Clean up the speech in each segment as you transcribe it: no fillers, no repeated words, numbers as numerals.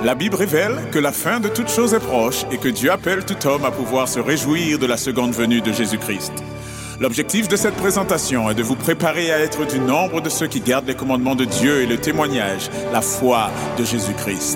La Bible révèle que la fin de toute chose est proche et que Dieu appelle tout homme à pouvoir se réjouir de la seconde venue de Jésus-Christ. L'objectif de cette présentation est de vous préparer à être du nombre de ceux qui gardent les commandements de Dieu et le témoignage, la foi de Jésus-Christ.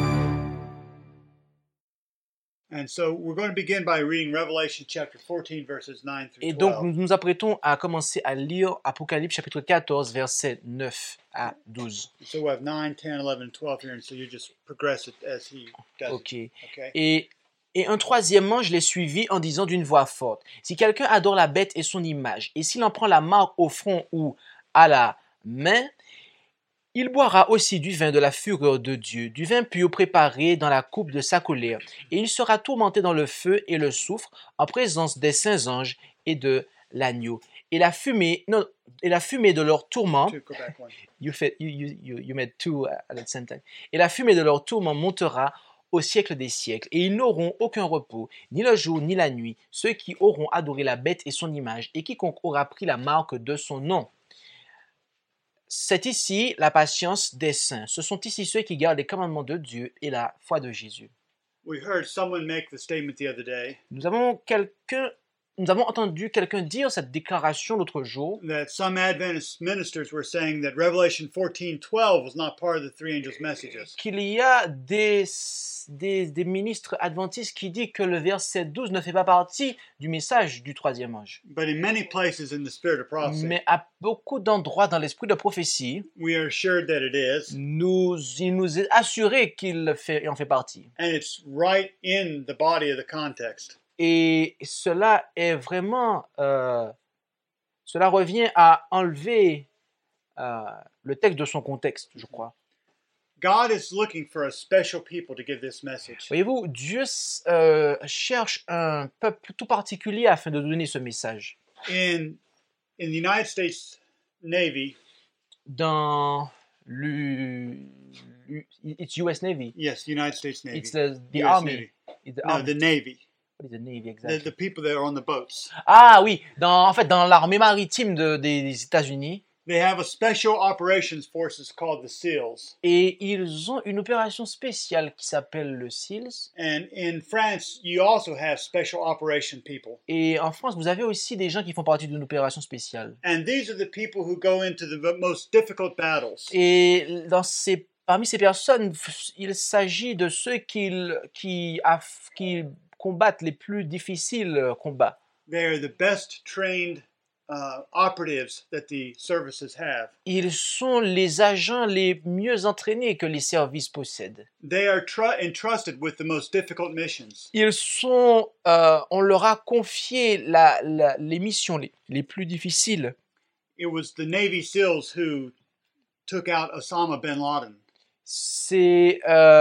And so we're going to begin by reading Revelation chapter 14 verses 9 through 12. Et donc, nous nous apprêtons à commencer à lire Apocalypse chapitre 14, versets 9 à 12. So we have 9, 10, 11, and 12 here, and so you just progress it as he does Ok. it. Okay. Et un troisièmement, je l'ai suivi en disant d'une voix forte, si quelqu'un adore la bête et son image, et s'il en prend la marque au front ou à la main, il boira aussi du vin de la fureur de Dieu, du vin pur préparé dans la coupe de sa colère, et il sera tourmenté dans le feu et le soufre en présence des saints anges et de l'agneau. Et la fumée de leur tourment, Two, go back one. you made two at the same time. Et la fumée de leur tourment montera au siècle des siècles, et ils n'auront aucun repos, ni le jour ni la nuit, ceux qui auront adoré la bête et son image, et quiconque aura pris la marque de son nom. C'est ici la patience des saints. Ce sont ici ceux qui gardent les commandements de Dieu et la foi de Jésus. We heard someone make the statement the other day Nous avons entendu quelqu'un dire cette déclaration l'autre jour, that some Adventist ministers were saying that Revelation 14:12 was not part of the three angels' messages. qu'il y a des ministres adventistes qui disent que le verset 12 ne fait pas partie du message du troisième ange. But in many places in the spirit of prophecy, Mais à beaucoup d'endroits dans l'esprit de prophétie, we are assured that it is, il nous est assuré qu'il en fait partie. and it's right in the body of the context. Et cela est vraiment, cela revient à enlever le texte de son contexte, je crois. God is looking for a special people to give this message. Voyez-vous, Dieu cherche un peuple tout particulier afin de donner ce message. In the United States Navy, Dans it's US Navy. yes, the United States Navy. It's the US Army. Navy. It's the No, Army. the Navy. What is the Navy The exactly? people that are on the boats. Ah oui, en fait, dans l'armée maritime des États-Unis. They have a special operations forces called the SEALs. Et ils ont une opération spéciale qui s'appelle le SEALs. And in France, you also have special operation people. Et en France, vous avez aussi des gens qui font partie d'une opération spéciale. And these are the people who go into the most difficult battles. Et parmi ces personnes, il s'agit de ceux qui combattent les plus difficiles combats. They are the best trained operatives that the services have. Ils sont les agents les mieux entraînés que les services possèdent. They are entrusted with the most difficult missions. On leur a confié les missions les plus difficiles. It was the Navy SEALs who took out Osama bin Laden. Ce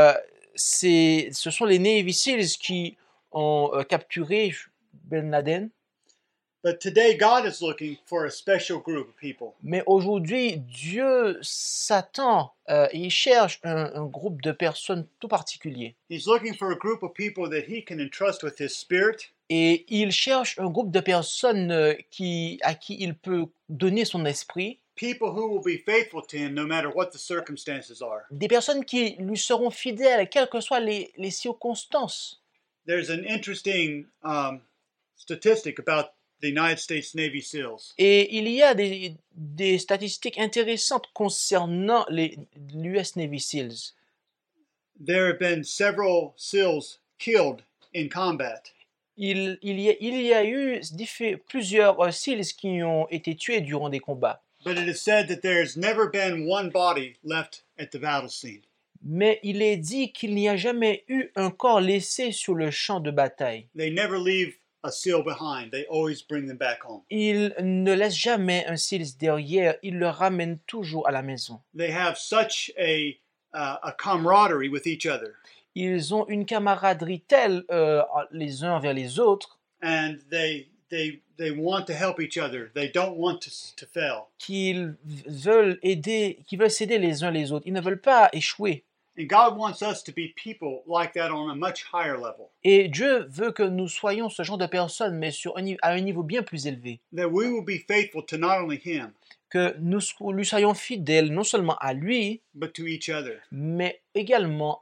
sont les Navy SEALs qui ont capturé Ben Laden. But today, God is looking for a special group of people. Mais aujourd'hui, Dieu s'attend et il cherche un groupe de personnes tout particulier. He's looking for a group of people that He can entrust with His Spirit, Et il cherche un groupe de personnes à qui il peut donner son esprit. people who will be faithful to Him no matter what the circumstances are. Des personnes qui lui seront fidèles, quelles que soient les circonstances. There's an interesting statistic about the United States Navy SEALs. Et il y a des statistiques intéressantes concernant l'US Navy SEALs. There have been several SEALs killed in combat. Il y a eu plusieurs SEALs qui ont été tués durant des combats. But it is said that there's never been one body left at the battle scene. Mais il est dit qu'il n'y a jamais eu un corps laissé sur le champ de bataille. They never leave a SEAL behind. They always bring them back home. Il ne laisse jamais un SEALs derrière, il le ramène toujours à la maison. They have such a camaraderie with each other, Ils ont une camaraderie telle les uns envers les autres and they want to help each other. They don't want to fail. qu'ils veulent s'aider les uns les autres. Ils ne veulent pas échouer. And God wants us to be people like that on a much higher level. Et Dieu veut que nous soyons ce genre de personnes, mais à un niveau bien plus élevé. That we will be faithful to not only Him, que lui soyons fidèles non seulement à lui, but to each other. mais également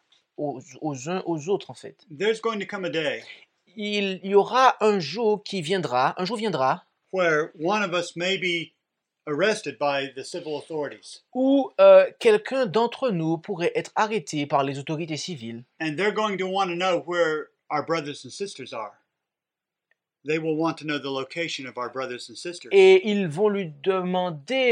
aux uns aux autres en fait. There's going to come a day Il y aura un jour viendra, where one of us may be arrested by the civil authorities, où quelqu'un d'entre nous pourrait être arrêté par les autorités civiles. and they're going to want to know where our brothers and sisters are. They will want to know the location of our brothers and sisters. Et ils vont lui demander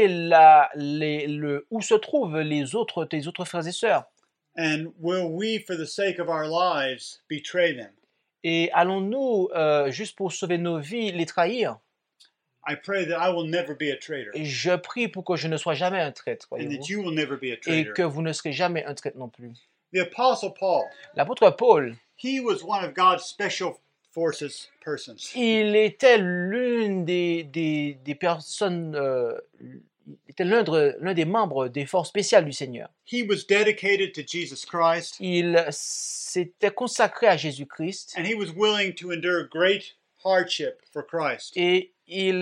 où se trouvent tes autres frères et sœurs. And will we, for the sake of our lives, betray them? Et allons-nous, juste pour sauver nos vies, les trahir? I pray that I will never be a traitor, Et je prie pour que je ne sois jamais un traître, and voyez-vous, that you will never be a et traitor. que vous ne serez jamais un traître non plus. The Apostle Paul, L'apôtre Paul, he was one of God's special forces persons. il était l'une des personnes, il était l'un des membres des forces spéciales du Seigneur. He was dedicated to Jesus Christ, Il s'était consacré à Jésus-Christ and he was willing to endure great hardship for Christ. et il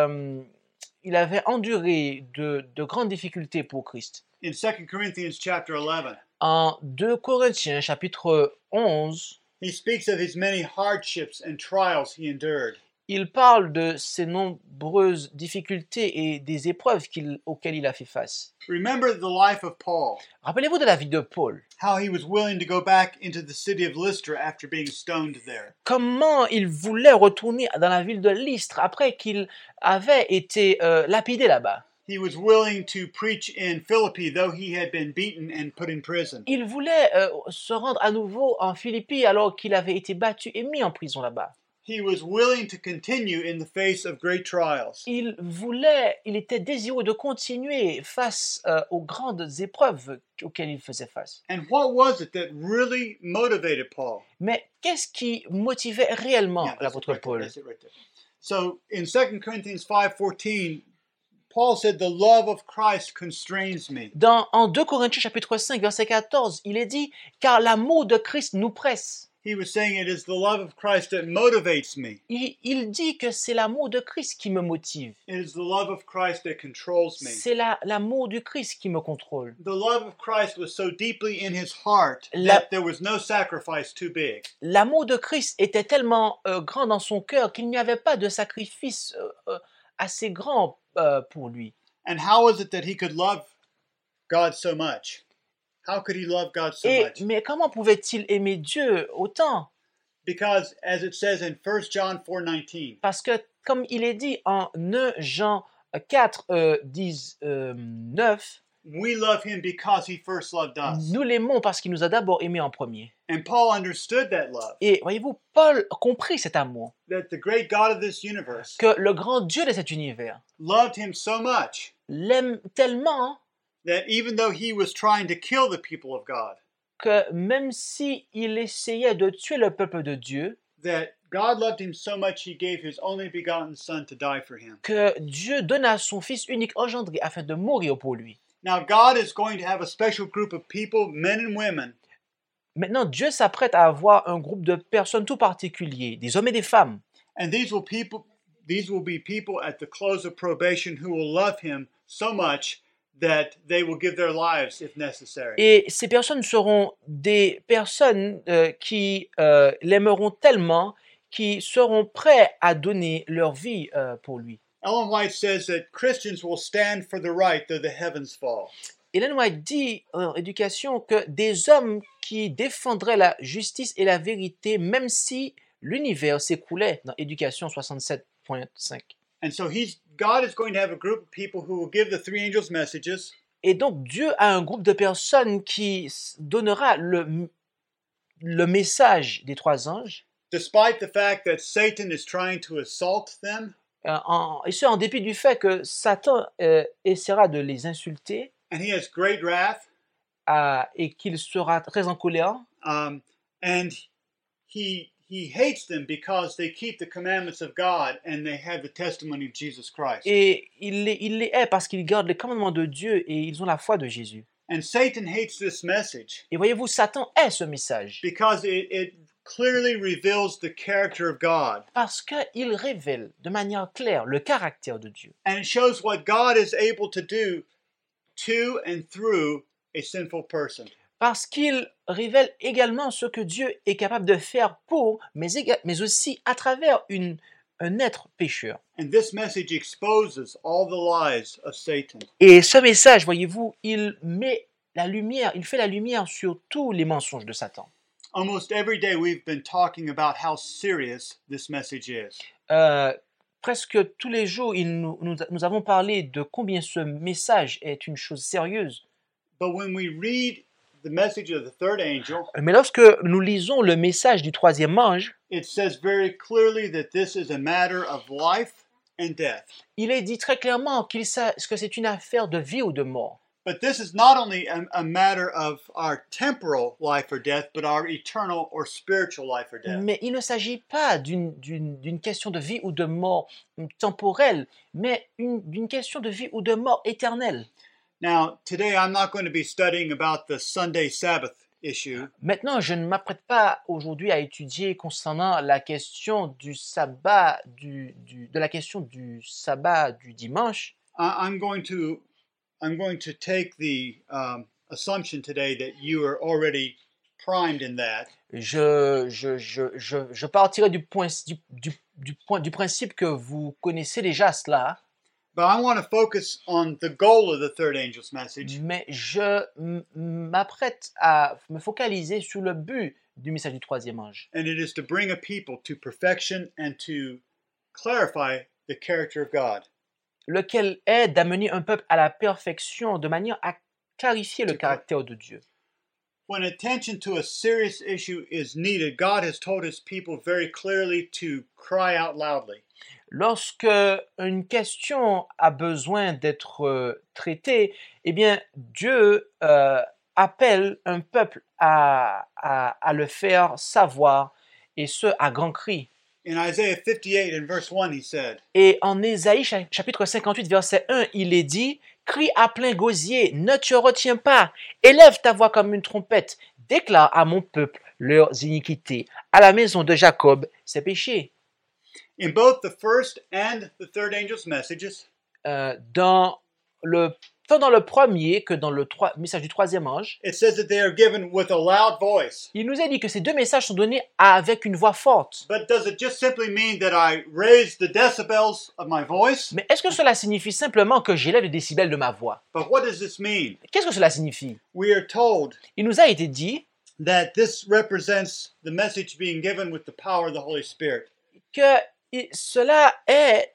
avait enduré de grandes difficultés pour Christ. In 2 Corinthians chapter 11, En 2 Corinthiens chapitre 11, he speaks of his many hardships and trials he endured. il parle de ses nombreuses difficultés et des épreuves auxquelles il a fait face. Remember the life of Paul, Rappelez-vous de la vie de Paul. how he was willing to go back into the city of Lystra after being stoned there. Comment il voulait retourner dans la ville de Lystre après qu'il avait été lapidé là-bas. He was willing to preach in Philippi, though he had been beaten and put in prison. Il voulait se rendre à nouveau en Philippi alors qu'il avait été battu et mis en prison là-bas. He was willing to continue in the face of great trials. Il était désireux de continuer face aux grandes épreuves auxquelles il faisait face. And what was it that really motivated Paul? Mais qu'est-ce qui motivait réellement Yeah, that's l'apôtre it right there, Paul? that's it right there. So in 2 Corinthians 5:14, Paul said, "The love of Christ constrains me." En 2 Corinthiens chapitre 5 verset 14, il est dit « Car l'amour de Christ nous presse ». He was saying it is the love of Christ that motivates me. Il dit que c'est l'amour de Christ qui me motive. It is the love of Christ that controls me. C'est l'amour du Christ qui me contrôle. The love of Christ was so deeply in his heart La- that there was no sacrifice too big. L'amour de Christ était tellement grand dans son cœur qu'il n'y avait pas de sacrifice assez grand pour lui. And how is it that he could love God so much? How could he love God so much? Mais comment pouvait-il aimer Dieu autant? Because as it says in 1 John 4:19, Parce que, comme il est dit en 1 Jean 4, 19, we love him because he first loved us. nous l'aimons parce qu'il nous a d'abord aimés en premier. And Paul understood that love, Et voyez-vous, Paul comprit cet amour, that the great God of this universe que le grand Dieu de cet univers loved him so much l'aime tellement that even though he was trying to kill the people of God, que même si il essayait de tuer le peuple de Dieu, that God loved him so much he gave his only begotten son to die for him. que Dieu donna son Fils unique engendré afin de mourir pour lui. Now God is going to have a special group of people, men and women, Maintenant, Dieu s'apprête à avoir un groupe de personnes tout particulier, des hommes et des femmes. and these will be people at the close of probation who will love him so much that they will give their lives if necessary. Et ces personnes seront des personnes qui l'aimeront tellement, qui seront prêts à donner leur vie pour lui. Ellen White says that Christians will stand for the right though the heavens fall. Ellen White dit en éducation que des hommes qui défendraient la justice et la vérité même si l'univers s'écroulait, dans Éducation 67.5. And so God is going to have a group of people who will give the three angels messages, Et donc Dieu a un groupe de personnes qui donnera le message des trois anges, despite the fact that Satan is trying to assault them, et ce en dépit du fait que Satan essaiera de les insulter and he has great wrath, et qu'il sera très en colère. and he hates them because they keep the commandments of God and they have the testimony of Jesus Christ. Et il les hait parce qu'ils gardent les commandements de Dieu et ils ont la foi de Jésus. And Satan hates this message Et voyez-vous, Satan hait ce message because it clearly reveals the character of God. Parce qu'il révèle de manière claire le caractère de Dieu. And it shows what God is able to do to and through a sinful person. Parce qu'il révèle également ce que Dieu est capable de faire pour, mais aussi à travers un être pécheur. And this message exposes all the lies of Satan. Et ce message, voyez-vous, il fait la lumière sur tous les mensonges de Satan. Almost every day we've been talking about how serious this message is. Presque tous les jours, nous avons parlé de combien ce message est une chose sérieuse. But when we read the message of the third angel, Mais lorsque nous lisons le message du troisième ange, it says very clearly that this is a matter of life and death. il est dit très clairement que c'est une affaire de vie ou de mort. But this is not only a matter of our temporal life or death, but our eternal or spiritual life or death. Mais il ne s'agit pas d'une question de vie ou de mort temporelle, mais d'une question de vie ou de mort éternelle. Now, today I'm not going to be studying about the Sunday Sabbath issue. Maintenant, je ne m'apprête pas aujourd'hui à étudier concernant la question du sabbat, de la question du sabbat du dimanche. I'm going to take the assumption today that you are already primed in that. Je partirai du principe que vous connaissez déjà cela. But I want to focus on the goal of the third angel's message. Mais je m'apprête à me focaliser sur le but du message du troisième ange. And it is to bring a people to perfection and to clarify the character of God. Lequel est d'amener un peuple à la perfection de manière à clarifier le caractère de Dieu. When attention to a serious issue is needed, God has told his people very clearly to cry out loudly. Lorsque une question a besoin d'être traitée, eh bien, Dieu appelle un peuple à le faire savoir, et ce, à grand cri. In Isaiah 58 and verse 1, he said, Et en Ésaïe, chapitre 58, verset 1, il est dit, « Crie à plein gosier, ne te retiens pas, élève ta voix comme une trompette, déclare à mon peuple leurs iniquités, à la maison de Jacob ses péchés. » In both the first and the third angel's messages, Tant dans le premier que dans le message du troisième ange, it says that they are given with a loud voice. il nous est dit que ces deux messages sont donnés avec une voix forte. But does it just simply mean that I raise the decibels of my voice? Mais est-ce que cela signifie simplement que j'élève les décibels de ma voix? But what does this mean? Qu'est-ce que cela signifie? We are told Il nous a été dit that this represents the message being given with the power of the Holy Spirit. que cela est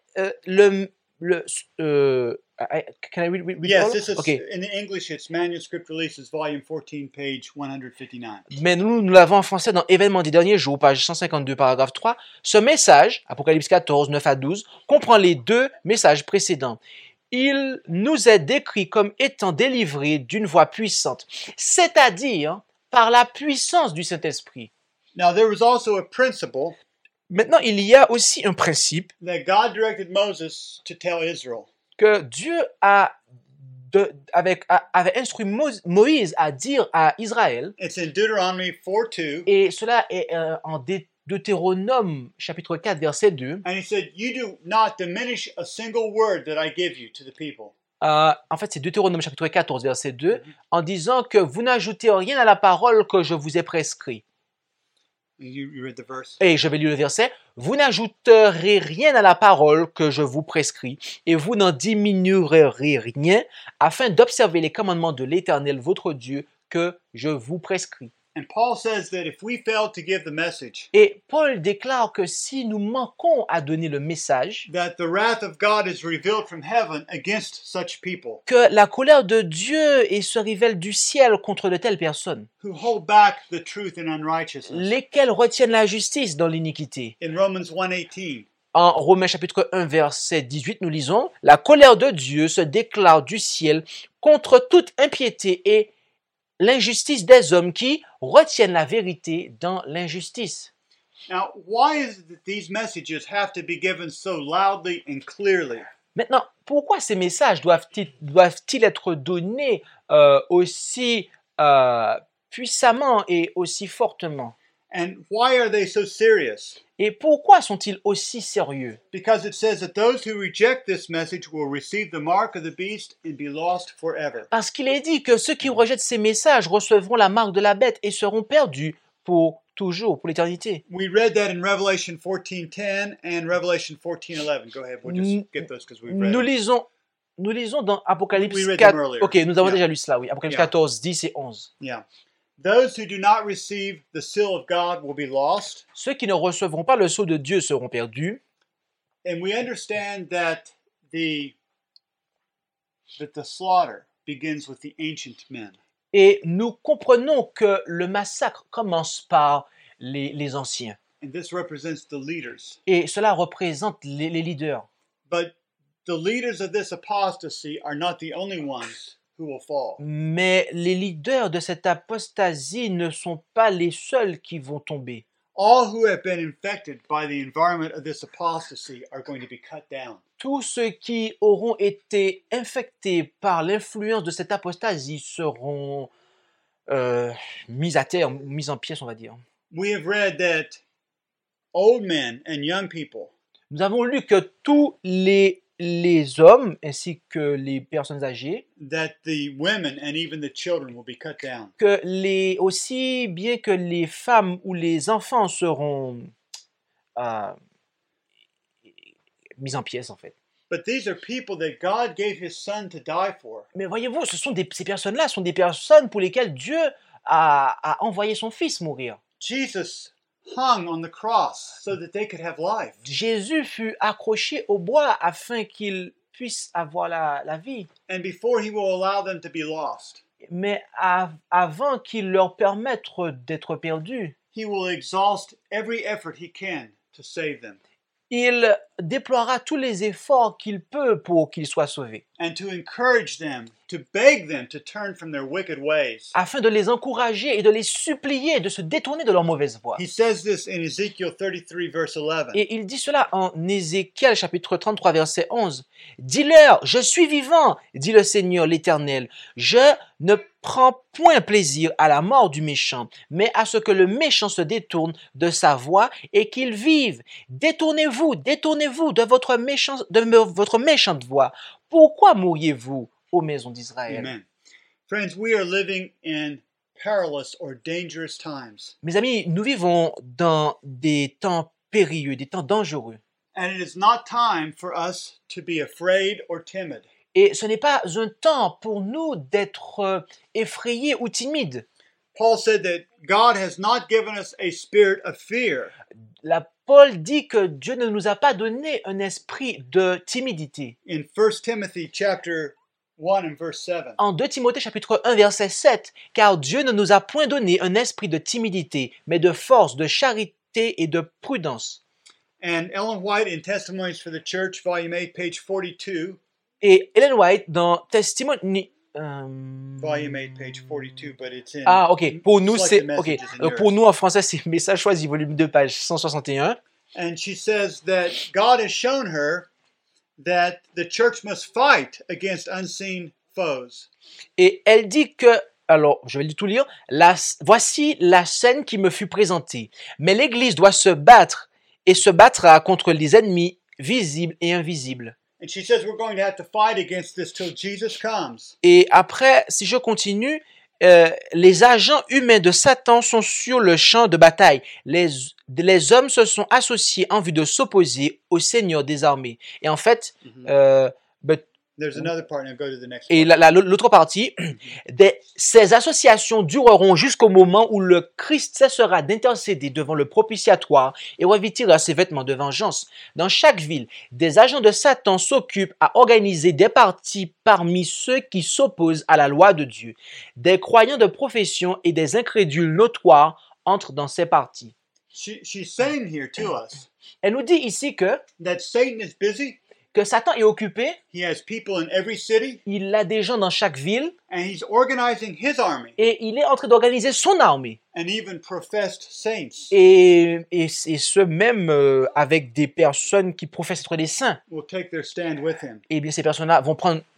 can I read Yes, all? this is Okay. in English. It's Manuscript Releases, Volume 14, page 159. Mais nous l'avons en français dans Événements des derniers jours, page 152, paragraphe 3. Ce message, Apocalypse 14, 9 à 12, comprend les deux messages précédents. Il nous est décrit comme étant délivré d'une voix puissante, c'est-à-dire par la puissance du Saint-Esprit. Now, there was also a principle Maintenant, il y a aussi un principe that God directed Moses to tell Israel. que Dieu avait instruit Moïse à dire à Israël, It's in Deuteronomy 4:2, et cela est en Deutéronome chapitre 4 verset 2. and he said, "You do not diminish a single word that I give you to the people." En fait, c'est Deutéronome chapitre 14 verset 2, en disant que vous n'ajoutez rien à la parole que je vous ai prescrit. You read the verse. Et je vais lire le verset. Vous n'ajouterez rien à la parole que je vous prescris, et vous n'en diminuerez rien, afin d'observer les commandements de l'Éternel, votre Dieu, que je vous prescris. And Paul says that if we fail to give the message, Et Paul déclare que si nous manquons à donner le message, that the wrath of God is revealed from heaven against such people que la colère de Dieu se révèle du ciel contre de telles personnes, who hold back the truth in unrighteousness. lesquelles retiennent la justice dans l'iniquité. In Romans 1:18, En Romains chapitre 1 verset 18, nous lisons « La colère de Dieu se déclare du ciel contre toute impiété et l'injustice des hommes qui retiennent la vérité dans l'injustice. » now, why is it that these messages have to be given so loudly and clearly? Maintenant, pourquoi ces messages doivent-ils être donnés aussi puissamment et aussi fortement? And why are they so serious? Et pourquoi sont-ils aussi sérieux? Because it says that those who reject this message will receive the mark of the beast and be lost forever. Parce qu'il est dit que ceux qui rejettent ces messages recevront la marque de la bête et seront perdus pour toujours, pour l'éternité. We read that in Revelation 14:10 and Revelation 14:11. Go ahead, we'll just get those because we've read Nous them. lisons dans Apocalypse We read 4. them earlier. Ok, nous avons Yeah. déjà lu cela, oui. Apocalypse Yeah. 14, 10 et 11. Yeah. Those who do not receive the seal of God will be lost. Ceux qui ne recevront pas le sceau de Dieu seront perdus. And we understand that the slaughter begins with the ancient men. Et nous comprenons que le massacre commence par les anciens. And this represents the leaders. Et cela représente les leaders. But the leaders of this apostasy are not the only ones who will fall. Mais les leaders de cette apostasie ne sont pas les seuls qui vont tomber. All who have been infected by the environment of this apostasy are going to be cut down. Tous ceux qui auront été infectés par l'influence de cette apostasie seront mis à terre, mis en pièces, on va dire. We have read that old men and young people Nous avons lu que tous les hommes ainsi que les personnes âgées, that the women and even the children will be cut down. que aussi bien que les femmes ou les enfants seront mis en pièces en fait. But these are people that God gave his son to die for. Mais voyez-vous, ces personnes-là sont des personnes pour lesquelles Dieu a envoyé son fils mourir. Jesus hung on the cross so that they could have life. Jésus fut accroché au bois afin qu'il puisse avoir la vie. And before he will allow them to be lost, Mais avant qu'il leur permette d'être perdus, he will exhaust every effort he can to save them il déploiera tous les efforts qu'il peut pour qu'ils soient sauvés, and to encourage them, to beg them to turn from their wicked ways. afin de les encourager et de les supplier de se détourner de leur mauvaise voie. He says this in Ezekiel 33 verse 11. Et il dit cela en Ézéchiel chapitre 33 verset 11. « Dis-leur, je suis vivant, dit le Seigneur l'Éternel. Je ne prends point plaisir à la mort du méchant, mais à ce que le méchant se détourne de sa voie et qu'il vive. Détournez-vous de votre méchante voie. Pourquoi mourriez-vous, ô maison d'Israël? » Amen. Friends, we are living in perilous or dangerous times. Mes amis, nous vivons dans des temps périlleux, des temps dangereux. And it is not time for us to be afraid or timid. Et ce n'est pas un temps pour nous d'être effrayés ou timides. Paul said that God has not given us a spirit of fear, Paul dit que Dieu ne nous a pas donné un esprit de timidité. in 1 Timothy chapter 1 and verse 7. En 2 Timothée chapitre 1 verset 7, car Dieu ne nous a point donné un esprit de timidité, mais de force, de charité et de prudence. And Ellen White in Testimonies for the Church, volume 8, page 42, Et Ellen White dans Testimony... volume 8, page 42, but it's in... Ah, ok. Pour nous, c'est... selected Ok. messages in Pour yours. nous, en français, c'est Message choisi, volume 2, page 161. And she says that God has shown her that the church must fight against unseen foes. Et elle dit que... Alors, je vais tout lire. Voici la scène qui me fut présentée. Mais l'Église doit se battre et se battra contre les ennemis visibles et invisibles. And she says we're going to have to fight against this till Jesus comes. Et après, si je continue, les agents humains de Satan sont sur le champ de bataille. Les hommes se sont associés en vue de s'opposer au Seigneur des armées. Et en fait, There's another part, now go to the next et part. l'autre partie, ces associations dureront jusqu'au moment où le Christ cessera d'intercéder devant le propitiatoire et revêtira ses vêtements de vengeance. Dans chaque ville, des agents de Satan s'occupent à organiser des partis parmi ceux qui s'opposent à la loi de Dieu. Des croyants de profession et des incrédules notoires entrent dans ces partis. She's saying here to us Elle nous dit ici que Satan is busy. Satan est occupé, He has people in every city, il a des gens dans chaque ville and he's organizing his army et il est en train d'organiser son armée. and even professed saints Et ce même avec des personnes qui professent être des saints. will take their stand with him. Eh bien, ces personnes-là vont prendre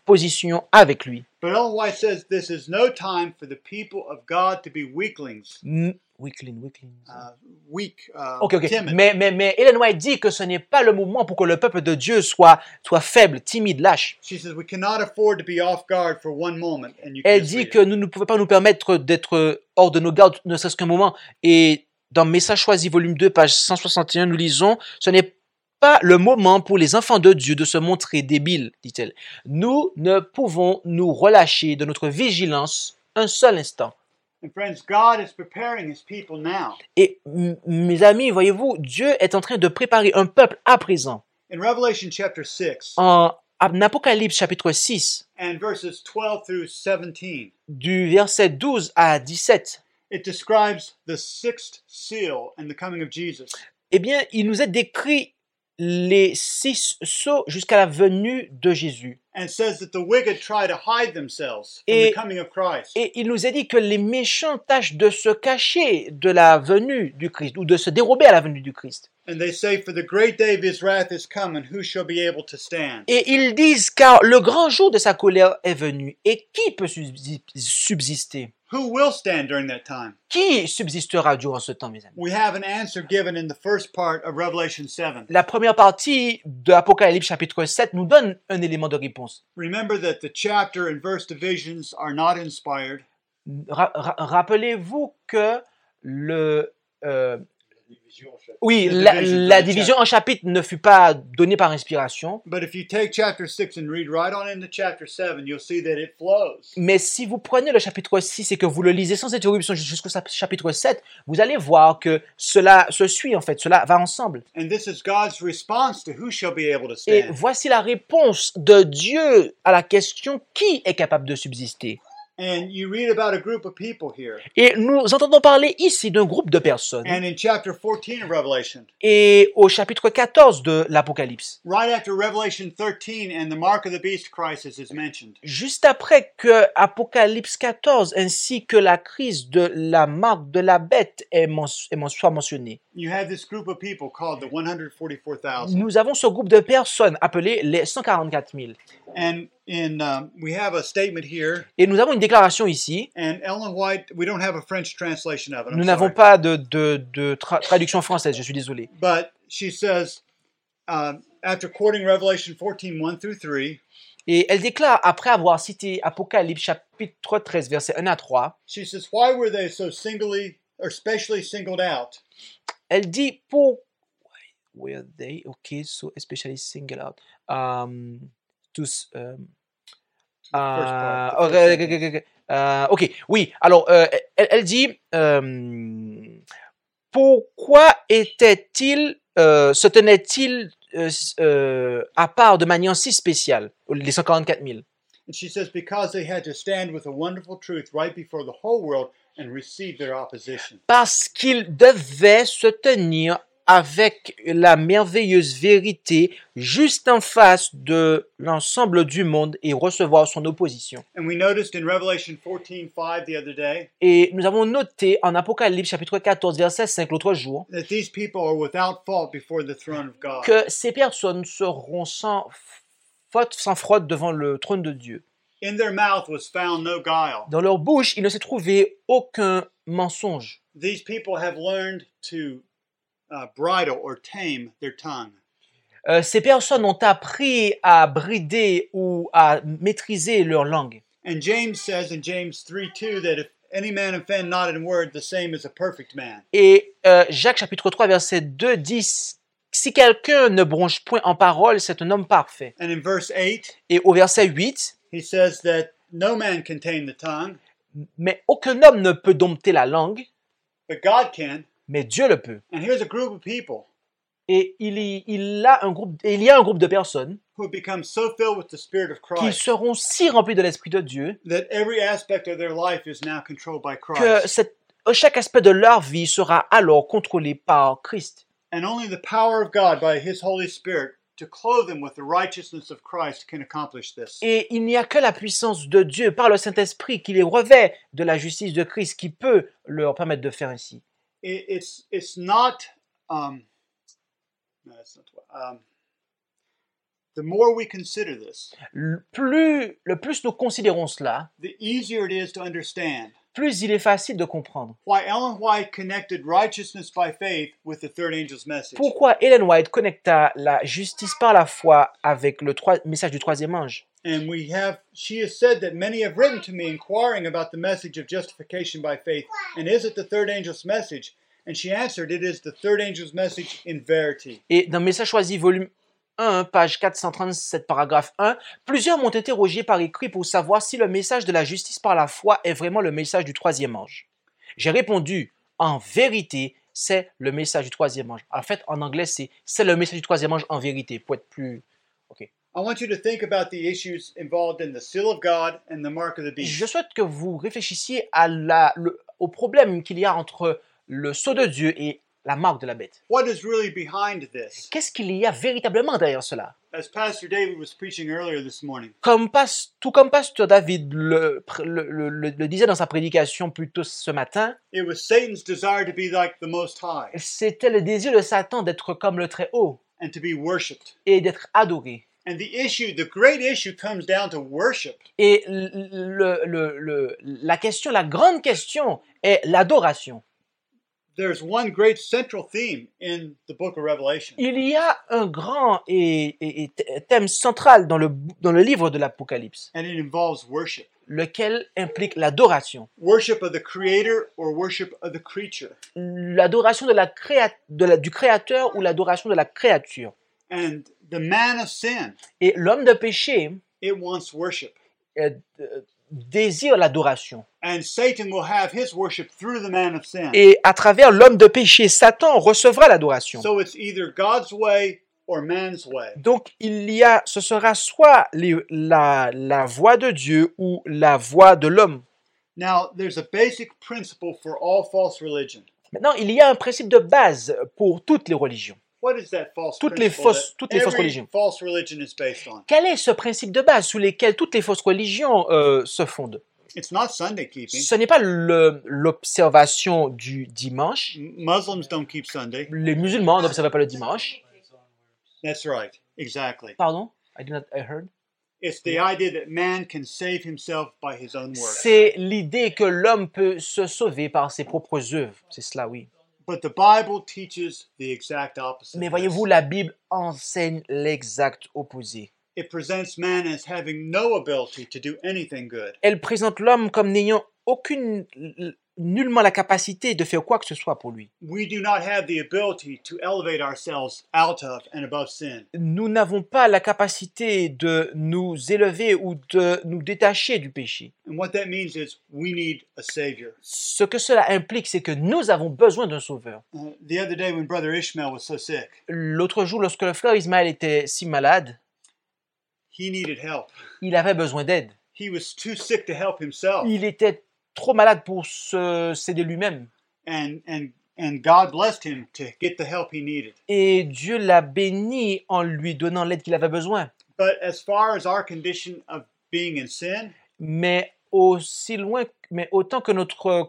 position avec lui. But Ellen White says this is no time for the people of God to be weaklings, Weakling. weak, Ok. timid. Mais Ellen White dit que ce n'est pas le moment pour que le peuple de Dieu soit faible, timide, lâche. She says we cannot afford to be off guard for one moment. And you can Elle just dit read que it. nous ne pouvons pas nous permettre d'être hors de nos gardes, ne serait-ce qu'un moment. Et dans Message choisi, volume 2, page 161, nous lisons « Ce n'est pas le moment pour les enfants de Dieu de se montrer débiles, dit-elle. Nous ne pouvons nous relâcher de notre vigilance un seul instant. And friends, God is preparing His people now. Et mes amis, voyez-vous, Dieu est en train de préparer un peuple à présent. In Revelation chapter 6 En Apocalypse chapitre 6, and verses 12 through 17, du verset 12 à 17, it describes the sixth seal and the coming of Jesus. eh bien, il nous est décrit les 6 sceaux jusqu'à la venue de Jésus. And it says that the wicked try to hide themselves from Et- the coming of Christ. Et il nous est dit que les méchants tâchent de se cacher de la venue du Christ ou de se dérober à la venue du Christ. And they say, for the great day of His wrath is come, and who shall be able to stand? Et ils disent car le grand jour de sa colère est venu. Et qui peut subsister? Who will stand during that time? Qui subsistera durant ce temps, mes amis? We have an answer given in the first part of Revelation 7. La première partie de Apocalypse chapitre 7 nous donne un élément de réponse. Remember that the chapter and verse divisions are not inspired. Rappelez-vous que oui, La la division en chapitres ne fut pas donnée par inspiration. But if you take chapter 6 and read right on into chapter 7, you'll see that it flows. Mais si vous prenez le chapitre 6 et que vous le lisez sans interruption jusqu'au chapitre 7, vous allez voir que cela se suit en fait, cela va ensemble. And this is God's response to who shall be able to Et stand. voici la réponse de Dieu à la question qui est capable de subsister. And you read about a group of people here. Et nous entendons parler ici d'un groupe de personnes. And in chapter 14 of Revelation, Et au chapitre 14 de l'Apocalypse, right after Revelation 13 and the mark of the beast crisis is mentioned, juste après que Apocalypse 14 ainsi que la crise de la marque de la bête soit mentionnée, you have this group of people called the 144,000. nous avons ce groupe de personnes appelées les 144 000. And we have a statement here, Et nous avons une déclaration ici. and Ellen White, we don't have a French translation of it, I'm Nous n'avons sorry. pas de traduction française, je suis désolé. But she says, after quoting Revelation 14, 1 through 3, Et elle déclare, après avoir cité Apocalypse chapitre 13, versets 1 à 3, she says, why were they so singly or specially singled out? elle dit pour... Were they? Okay, so especially single out. Ok, oui, alors elle dit pourquoi se tenait-il à part de manière si spéciale, les 144 000? And she says, because they had to stand with a wonderful truth right before the whole world and receive their opposition. Parce qu'ils devaient se tenir avec la merveilleuse vérité juste en face de l'ensemble du monde et recevoir son opposition. And we noticed in Revelation 14:5 the other day Et nous avons noté en Apocalypse chapitre 14 verset 5 l'autre jour that these people are without fault before the throne of God. que ces personnes seront sans faute, sans fraude devant le trône de Dieu. In their mouth was found no guile. Dans leur bouche, il ne s'est trouvé aucun mensonge. These people have learned to bridle or tame their tongue. Ces personnes ont appris à brider ou à maîtriser leur langue. And James says in James 3:2 that if any man offend not in word, the same is a perfect man. Et Jacques chapitre 3 verset 2 dit « Si quelqu'un ne bronche point en parole, c'est un homme parfait. And in verse 8, » Et au verset 8, he says that no man can tame the tongue, « Mais aucun homme ne peut dompter la langue, but God can. mais Dieu le peut. And here's a group of people » Et il y a un groupe de personnes who have become so filled with the Spirit of qui Christ seront si remplis de l'Esprit de Dieu that every aspect of their life is now controlled by que Christ. chaque aspect de leur vie sera alors contrôlé par Christ. And only the power of God by His Holy Spirit to clothe them with the righteousness of Christ can accomplish this. Et il n'y a que la puissance de Dieu par le Saint-Esprit qui les revêt de la justice de Christ qui peut leur permettre de faire ainsi. It's not no, that's not the more we consider this, le plus nous considérons cela, the easier it is to understand plus il est facile de comprendre why Ellen White connected righteousness by faith with the third angel's message. pourquoi Ellen White connecta la justice par la foi avec le message du troisième ange. And she has said that many have written to me inquiring about the message of justification by faith. And is it the third angel's message? And she answered, it is the third angel's message in verity. Et dans Message choisi, volume 1, page 437, paragraphe 1, plusieurs m'ont interrogé par écrit pour savoir si le message de la justice par la foi est vraiment le message du troisième ange. J'ai répondu, en vérité, c'est le message du troisième ange. En fait, en anglais, c'est le message du troisième ange en vérité, pour être plus... OK. I want you to think about the issues involved in the seal of God and the mark of the beast. Je souhaite que vous réfléchissiez au problème qu'il y a entre le sceau de Dieu et la marque de la bête. What is really behind this? Qu'est-ce qu'il y a véritablement derrière cela? As Pastor David was preaching earlier this morning, Tout comme Pasteur David le disait dans sa prédication plus tôt ce matin, it was Satan's desire to be like the Most High c'était le désir de Satan d'être comme le Très-Haut and to be worshipped. et d'être adoré. And the great issue comes down to worship. Et la grande question est l'adoration. There's one great central theme in the book of Revelation. Il y a un grand thème central dans le livre de l'Apocalypse, And it involves worship. lequel implique l'adoration. Worship of the Creator or worship of the creature. L'adoration du Créateur ou l'adoration de la créature. And the man of sin, Et l'homme de péché it wants worship. désire l'adoration. And Satan will have his worship through the man of sin. Et à travers l'homme de péché, Satan recevra l'adoration. So it's either God's way or man's way. Donc ce sera soit la voie de Dieu ou la voie de l'homme. Now, there's a basic principle for all false religion. Maintenant, il y a un principe de base pour toutes les religions. What is that false Toutes les principle fausses that every religions. false religion is based on? Quel est ce principe de base sous lequel toutes les fausses religions se fondent? It's not Sunday keeping. Ce n'est pas l'observation du dimanche. Muslims don't keep Sunday. Les musulmans n'observent pas le dimanche. That's right. Exactly. Pardon? I heard. It's the idea that man can save himself by his own works. C'est l'idée que l'homme peut se sauver par ses propres œuvres. C'est cela, oui. But the Bible teaches the exact opposite. Mais voyez-vous, la Bible enseigne l'exact opposé. It presents man as having no ability to do anything good. Elle présente l'homme comme n'ayant nullement la capacité de faire quoi que ce soit pour lui. We do not have the ability to elevate ourselves out of and above sin. Nous n'avons pas la capacité de nous élever ou de nous détacher du péché. And what that means is we need a Savior. Ce que cela implique, c'est que nous avons besoin d'un sauveur. The other day when Brother Ishmael was so sick, L'autre jour, lorsque le frère Ismaël était si malade, he needed help. il avait besoin d'aide. He was too sick to help himself. Il était trop malade pour s'aider lui-même. And God blessed him to get the help he needed. Et Dieu l'a béni en lui donnant l'aide qu'il avait besoin. But as far as our condition of being in sin, Mais autant que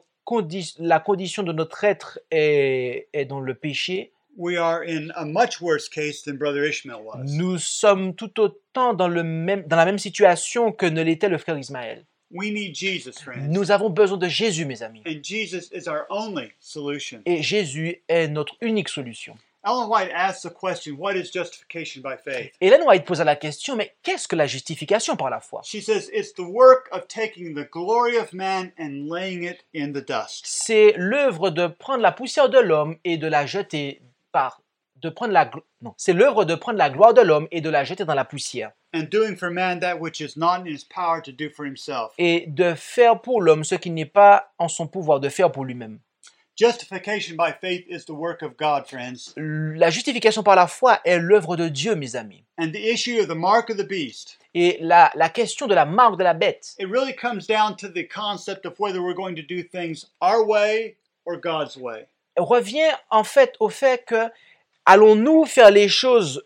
la condition de notre être est dans le péché, we are in a much worse case than Brother Ishmael was. nous sommes tout autant dans la même situation que ne l'était le frère Ismaël. We need Jesus, friends. Nous avons besoin de Jésus, mes amis. And Jesus is our only solution. Et Jésus est notre unique solution. Ellen White asks the question, what is justification by faith? Ellen White posa la question, mais qu'est-ce que la justification par la foi? She says, it's the work of taking the glory of man and laying it in the dust. C'est l'œuvre de prendre la poussière de l'homme et de la jeter c'est l'œuvre de prendre la gloire de l'homme et de la jeter dans la poussière. And doing for man that which is not in his power to do for himself. Et de faire pour l'homme ce qui n'est pas en son pouvoir de faire pour lui-même. Justification by faith is the work of God, friends. La justification par la foi est l'œuvre de Dieu, mes amis. And the issue of the mark of the beast, Et la question de la marque de la bête, it really comes down to the concept of whether we're going to do things our way or God's way. revient en fait au fait que allons-nous faire les choses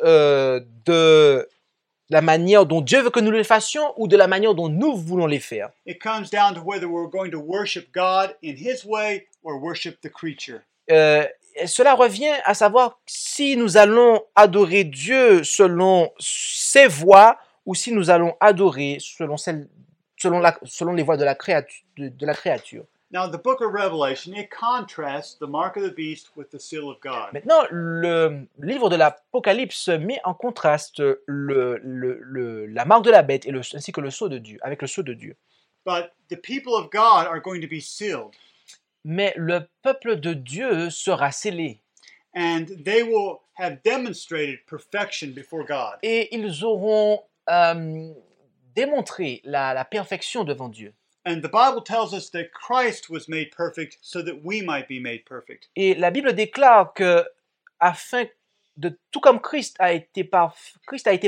de la manière dont Dieu veut que nous les fassions ou de la manière dont nous voulons les faire. It comes down to whether we're going to worship God in his way or worship the creature. Et cela revient à savoir si nous allons adorer Dieu selon ses voies ou si nous allons adorer selon les voies de la créature. Now, the book of Revelation, it contrasts the mark of the beast with the seal of God. Maintenant, le livre de l'Apocalypse met en contraste la marque de la bête ainsi que le sceau de Dieu, avec le sceau de Dieu. But the people of God are going to be sealed, Mais le peuple de Dieu sera scellé and they will have demonstrated perfection before God. et ils auront démontré la perfection devant Dieu. And the Bible tells us that Christ was made perfect so that we might be made perfect. Et la Bible déclare que tout comme Christ a été parfait, Christ a été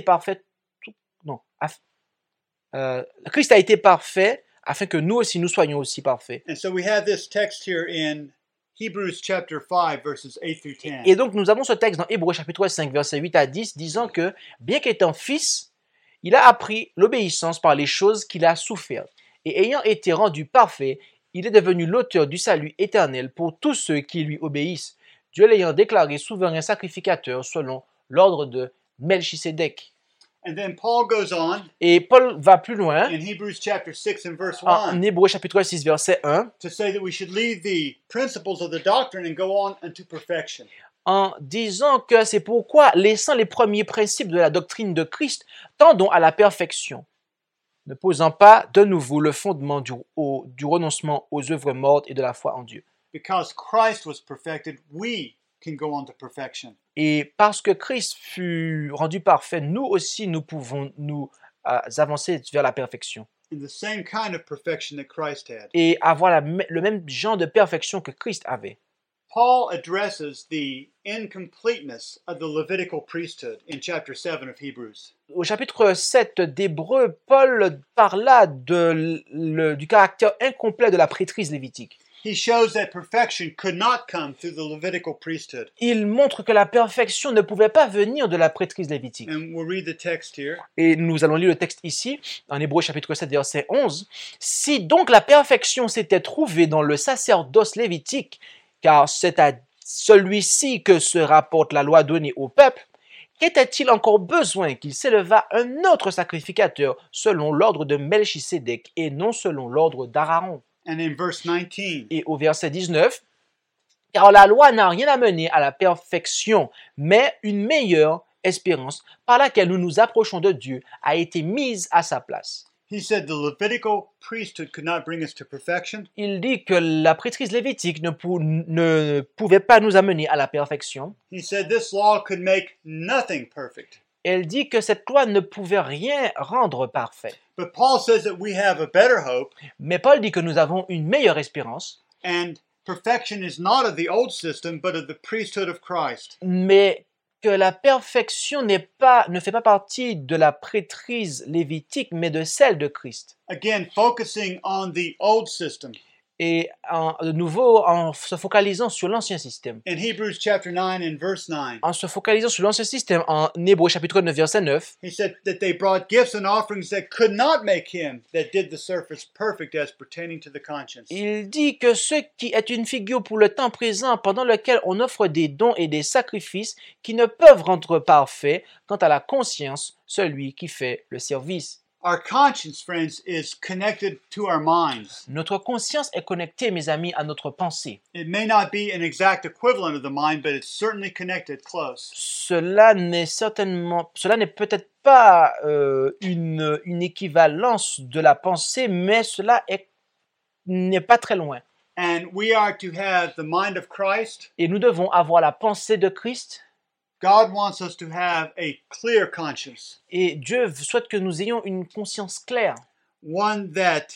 parfait afin que nous aussi nous soyons aussi parfaits. And so we have this text here in Hebrews chapter 5 verses 8 through 10. Et donc nous avons ce texte dans Hébreux chapitre 5 versets 8 à 10 disant que bien qu'étant fils, il a appris l'obéissance par les choses qu'il a souffertes. Et ayant été rendu parfait, il est devenu l'auteur du salut éternel pour tous ceux qui lui obéissent, Dieu l'ayant déclaré souverain sacrificateur selon l'ordre de Melchisédek. And then Paul goes on Et Paul va plus loin in Hebrews chapter 6 and verse en 1 Hébreux chapitre 6 verset 1 to say that we should leave the principles of the doctrine and go on unto perfection. en disant que c'est pourquoi, laissant les premiers principes de la doctrine de Christ, tendons à la perfection, ne posant pas de nouveau le fondement du renoncement aux œuvres mortes et de la foi en Dieu. Because Christ was perfected, we can go on to perfection. Et parce que Christ fut rendu parfait, nous aussi nous pouvons nous avancer vers la perfection In the same kind of perfection that Christ had. et avoir le même genre de perfection que Christ avait. Paul addresses the incompleteness of the Levitical priesthood in chapter 7 of Hebrews. Au chapitre 7 d'Hébreux, Paul parla du caractère incomplet de la prêtrise lévitique. He shows that perfection could not come through the Levitical priesthood. Il montre que la perfection ne pouvait pas venir de la prêtrise lévitique. And we'll read the text here. Et nous allons lire le texte ici, en Hébreux chapitre 7, verset 11. « Si donc la perfection s'était trouvée dans le sacerdoce lévitique, car c'est à celui-ci que se rapporte la loi donnée au peuple, qu'était-il encore besoin qu'il s'élevât un autre sacrificateur selon l'ordre de Melchisédek et non selon l'ordre d'Aaron ?» And in verse 19, Et au verset 19, « Car la loi n'a rien amené à la perfection, mais une meilleure espérance par laquelle nous nous approchons de Dieu a été mise à sa place. » he said the Levitical priesthood could not bring us to perfection. Il dit que la prêtrise lévitique ne pouvait pas nous amener à la perfection. He said this law could make nothing perfect. Elle dit que cette loi ne pouvait rien rendre parfait. But Paul says that we have a better hope, Mais Paul dit que nous avons une meilleure espérance, and perfection is not of the old system, but of the priesthood of Christ. mais que la perfection ne fait pas partie de la prêtrise lévitique, mais de celle de Christ. Again, focusing on the old system. Et de nouveau, en se focalisant sur l'ancien système. In Hebrews chapter 9 and verse 9, En se focalisant sur l'ancien système, en Hébreux chapitre 9, verset 9, he said that they brought gifts and offerings that could not make him that did the service perfect as pertaining to the conscience. il dit que ce qui est une figure pour le temps présent pendant lequel on offre des dons et des sacrifices qui ne peuvent rendre parfait quant à la conscience, celui qui fait le service. Our conscience, friends, is connected to our minds. Notre conscience est connectée, mes amis, à notre pensée. It may not be an exact equivalent of the mind, but it's certainly connected close. Cela n'est peut-être pas une équivalence de la pensée, mais n'est pas très loin. And we are to have the mind of Christ. Et nous devons avoir la pensée de Christ. God wants us to have a clear conscience, Et Dieu souhaite que nous ayons une conscience claire, one that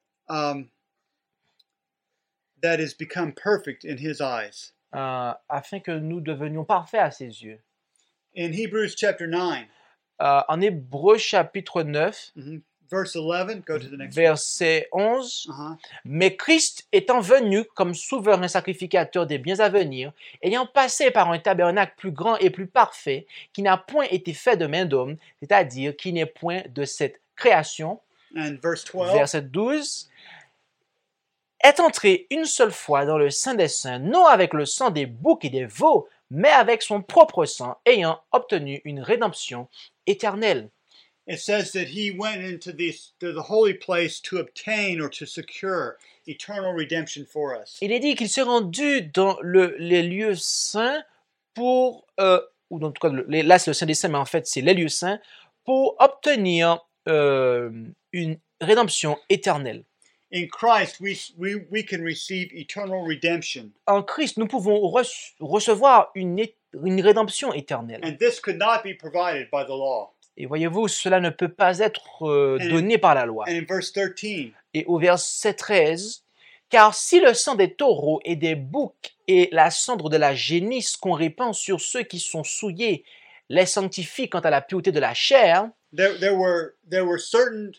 has become perfect in His eyes. afin que nous devenions parfaits à ses yeux. In Hebrews chapter 9, En Hébreux chapitre 9, verse 11, go to the next verset 11, one. Mais Christ étant venu comme souverain sacrificateur des biens à venir, ayant passé par un tabernacle plus grand et plus parfait, qui n'a point été fait de main d'homme, c'est-à-dire qui n'est point de cette création, And verse 12, verset 12, est entré une seule fois dans le Saint des Saints, non avec le sang des boucs et des veaux, mais avec son propre sang, ayant obtenu une rédemption éternelle. It says that he went into the holy place to obtain or to secure eternal redemption for us. Il est dit qu'il s'est rendu dans les lieux saints pour, ou en tout cas, là c'est le Saint des Saints, mais en fait c'est les lieux saints, pour obtenir une rédemption éternelle. In Christ, we can receive eternal redemption. En Christ, nous pouvons recevoir une rédemption éternelle. And this could not be provided by the law. Et voyez-vous, cela ne peut pas être donné par la loi. And in verse 13, Et au verset 13, « Car si le sang des taureaux et des boucs et la cendre de la génisse qu'on répand sur ceux qui sont souillés les sanctifient quant à la pureté de la chair, there were certain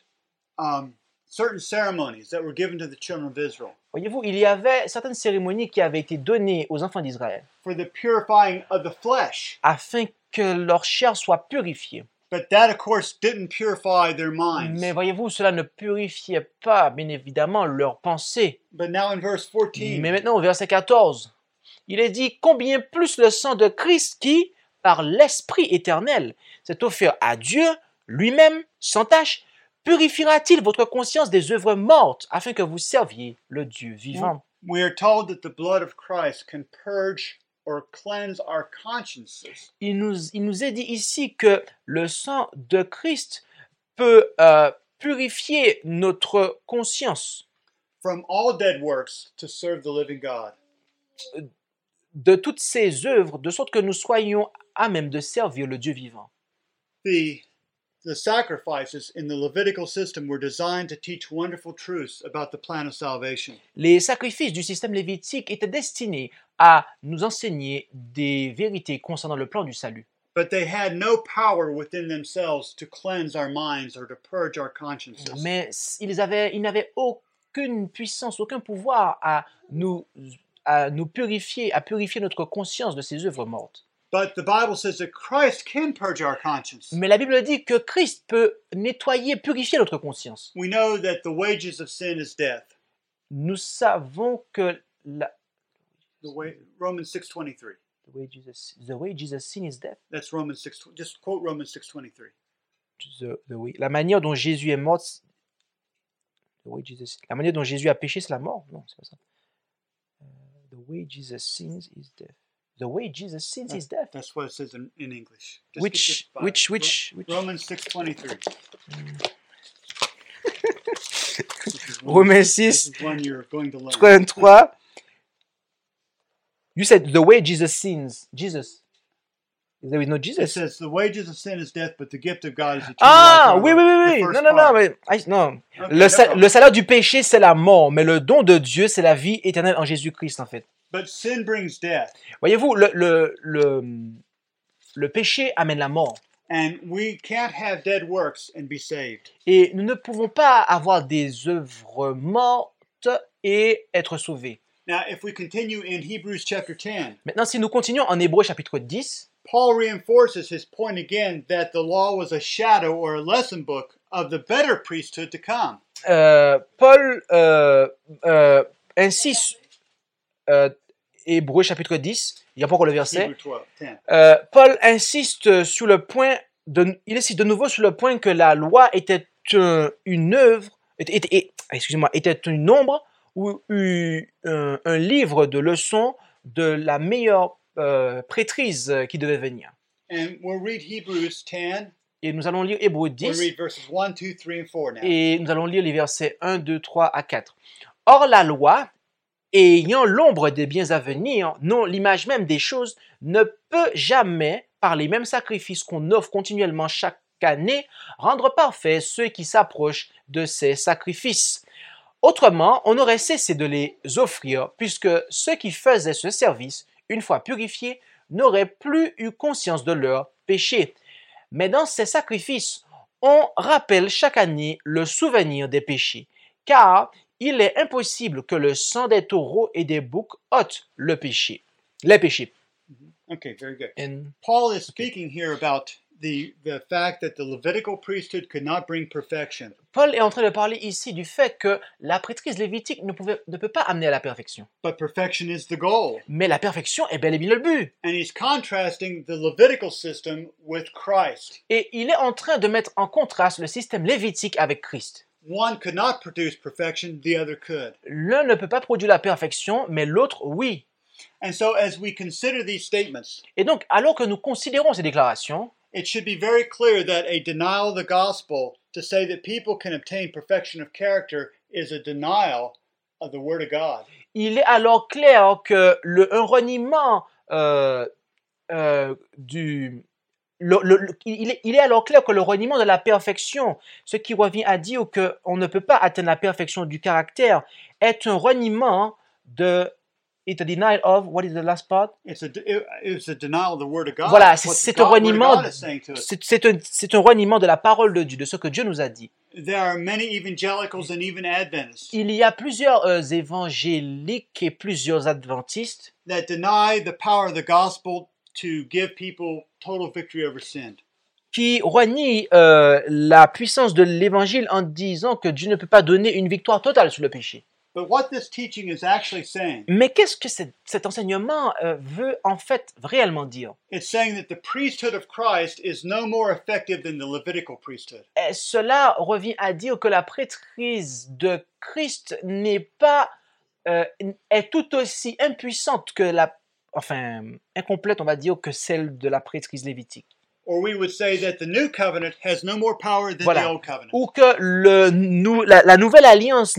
ceremonies that were given to the children of Israel voyez-vous, il y avait certaines cérémonies qui avaient été données aux enfants d'Israël for the purifying of the flesh. afin que leur chair soit purifiée. But that, of course, didn't purify their minds. Mais voyez-vous, cela ne purifiait pas, bien évidemment, leurs pensées. But now in verse 14, Mais maintenant, au verset 14, il est dit « Combien plus le sang de Christ qui, par l'Esprit éternel, s'est offert à Dieu, lui-même, sans tache, purifiera-t-il votre conscience des œuvres mortes, afin que vous serviez le Dieu vivant. » we are told that the blood of Christ can purge or cleanse our consciences Il nous est dit ici que le sang de Christ peut purifier notre conscience from all dead works to serve the living God. de toutes ces œuvres, de sorte que nous soyons à même de servir le Dieu vivant. The sacrifices in the Levitical system were designed to teach wonderful truths about the plan of salvation. Les sacrifices du système lévitique étaient destinés à nous enseigner des vérités concernant le plan du salut. But they had no power within themselves to cleanse our minds or to purge our consciences. Mais ils n'avaient aucune puissance, aucun pouvoir à nous purifier, à purifier notre conscience de ces œuvres mortes. But the Bible says that Christ can purge our conscience. Mais la Bible dit que Christ peut nettoyer, purifier notre conscience. We know that the wages of sin is death. Nous savons que Romans 6:23. the way Jesus sin is death. That's Romans 6. Just quote Romans 6:23. La manière dont Jésus est mort. La manière dont Jésus a péché, c'est la mort. Non, c'est pas ça. The way Jesus sins is death. The way Jesus sins is death. That's what it says in English. Which? Romans 6:23. Romains This 6, is one you're going to learn. 23. You said the way Jesus sins. Jesus. There is no It Jesus. says the wages of sin is death, but the gift of God is eternal Ah, life. oui. The first part. Mais, non. Okay, Le salaire du péché, c'est la mort, mais le don de Dieu, c'est la vie éternelle en Jésus-Christ, en fait. But sin brings death, Voyez-vous, le péché amène la mort. and we can't have dead works and be saved. Et nous ne pouvons pas avoir des œuvres mortes et être sauvés. Now, if we continue in Hebrews chapter 10, Maintenant, si nous continuons en Hébreux chapitre 10, Paul reinforces his point again that the law was a shadow or a lesson book of the better priesthood to come. Paul insiste, Hébreux chapitre 10, il n'y a pas encore le verset, Hebrews 10. Paul insiste sur le point, il insiste de nouveau sur le point que la loi était une œuvre, était une ombre ou un livre de leçons de la meilleure prêtrise qui devait venir. And we'll read Hebrews 10. Et nous allons lire Hébreux We'll 10 read verses 1, 2, 3, and 4 now. et nous allons lire les versets 1, 2, 3 à 4. Or la loi, ayant l'ombre des biens à venir, non l'image même des choses, ne peut jamais, par les mêmes sacrifices qu'on offre continuellement chaque année, rendre parfaits ceux qui s'approchent de ces sacrifices. Autrement, on aurait cessé de les offrir, puisque ceux qui faisaient ce service, une fois purifiés, n'auraient plus eu conscience de leur péché. Mais dans ces sacrifices, on rappelle chaque année le souvenir des péchés, car il est impossible que le sang des taureaux et des boucs ôte les péchés. Okay, very good. And Paul is speaking here about the fact that the Levitical priesthood could not bring perfection. Paul est en train de parler ici du fait que la prêtrise lévitique ne peut pas amener à la perfection. But perfection is the goal. Mais la perfection est bel et bien le but. And he's contrasting the Levitical system with Christ. Et il est en train de mettre en contraste le système lévitique avec Christ. One could not produce perfection, the other could. L'un ne peut pas produire la perfection, mais l'autre, oui. And so as we consider these statements, Et donc, alors que nous considérons ces déclarations, it should be very clear that a denial of the gospel to say that people can obtain perfection of character is a denial of the Word of God. il est alors clair que un reniement il est alors clair que le reniement de la perfection, ce qui revient à dire qu'on ne peut pas atteindre la perfection du caractère, est un reniement de... It's a denial of, what is the last part? It's a denial of the Word of God. Voilà, What the c'est un Word of reniement, God is saying to us. c'est un reniement de la parole de Dieu, de ce que Dieu nous a dit. There are many evangelicals and even Adventists Il y a plusieurs évangéliques et plusieurs adventistes that deny the power of the gospel to give people total victory over sin. qui renient la puissance de l'évangile en disant que Dieu ne peut pas donner une victoire totale sur le péché. But what this teaching is actually saying, Mais qu'est-ce que cet enseignement veut en fait réellement dire? it's saying that the priesthood of Christ is no more effective than the Levitical priesthood. Et cela revient à dire que la prêtrise de Christ n'est pas est tout aussi impuissante que incomplète, on va dire, que celle de la prêtrise lévitique. Or we would say that the new covenant has no more power than the Voilà. old covenant. Ou que la nouvelle alliance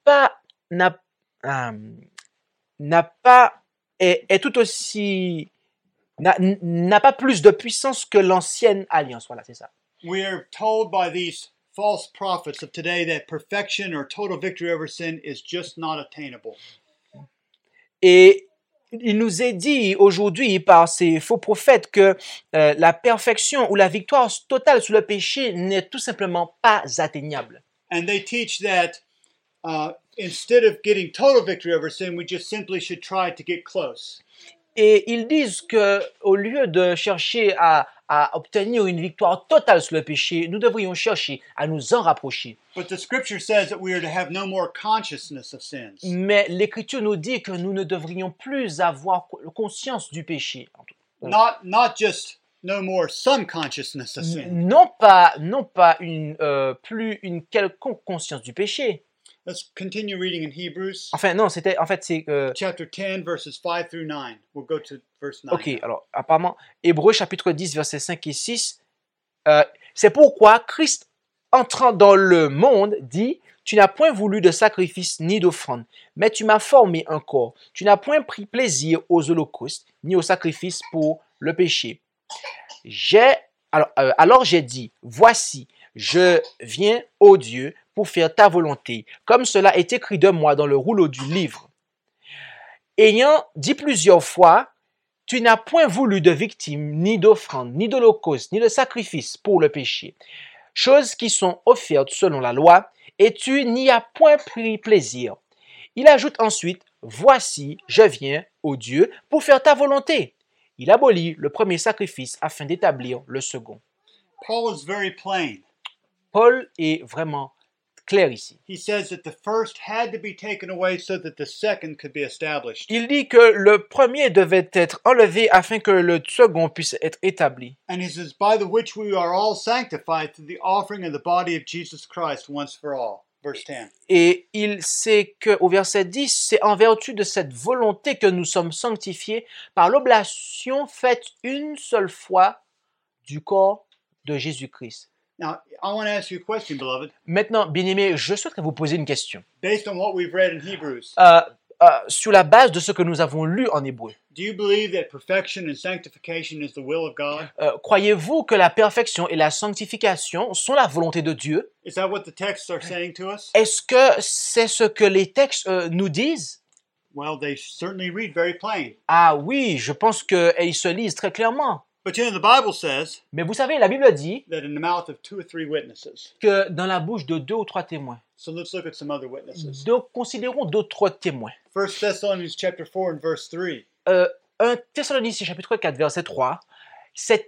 est tout aussi n'a pas plus de puissance que l'ancienne alliance. Voilà, c'est ça. We are told by these false prophets of today that perfection or total victory over sin is just not attainable. Et il nous est dit aujourd'hui par ces faux prophètes que la perfection ou la victoire totale sur le péché n'est tout simplement pas atteignable. And they teach that instead of getting total victory over sin, we just simply should try to get close. Et ils disent que au lieu de chercher à obtenir une victoire totale sur le péché, nous devrions chercher à nous en rapprocher. But the scripture says that we are to have no more consciousness of sins. Mais l'Écriture nous dit que nous ne devrions plus avoir conscience du péché. Not just no more some consciousness of sin. Non pas plus une quelconque conscience du péché. Let's continue reading in Hebrews. C'est Chapter 10, verses 5 through 9. We'll go to verse 9. Ok, alors apparemment, Hébreux chapitre 10, versets 5 et 6. C'est pourquoi Christ, entrant dans le monde, dit: Tu n'as point voulu de sacrifice ni d'offrande, mais tu m'as formé un corps. Tu n'as point pris plaisir aux holocaustes, ni aux sacrifices pour le péché. Alors j'ai dit: Voici, je viens, ô Dieu, pour faire ta volonté, comme cela est écrit de moi dans le rouleau du livre. Ayant dit plusieurs fois: Tu n'as point voulu de victime, ni d'offrande, ni d'holocauste, ni de sacrifice pour le péché, choses qui sont offertes selon la loi, et tu n'y as point pris plaisir. Il ajoute ensuite: Voici, je viens, ô Dieu, pour faire ta volonté. Il abolit le premier sacrifice afin d'établir le second. Paul is very plain. Paul est vraiment clair ici. He says that the first had to be taken away so that the second could be established. Il dit que le premier devait être enlevé afin que le second puisse être établi. And he says, by the which we are all sanctified through the offering of the body of Jesus Christ once for all. Verse 10. Et il sait qu'au verset 10, c'est en vertu de cette volonté que nous sommes sanctifiés par l'oblation faite une seule fois du corps de Jésus-Christ. Now, I want to ask you a question, beloved. Maintenant, bien-aimés, je souhaiterais vous poser une question. Based on what we've read in Hebrews, Sur la base de ce que nous avons lu en hébreu, do you believe that perfection and sanctification is the will of God? croyez-vous que la perfection et la sanctification sont la volonté de Dieu? Is that what the texts are saying to us? Est-ce que c'est ce que les textes nous disent? Well, they certainly read very plain. Ah oui, je pense qu'ils se lisent très clairement. But you know, the Bible says Mais vous savez, la Bible dit that in the mouth of 2 or 3 witnesses. que dans la bouche de 2 ou 3 témoins. So let's look at some other witnesses. Donc, considérons d'autres témoins. 1 Thessalonians chapter 4 and verse 3. 1 Thessaloniciens chapitre 4, verset 3. C'est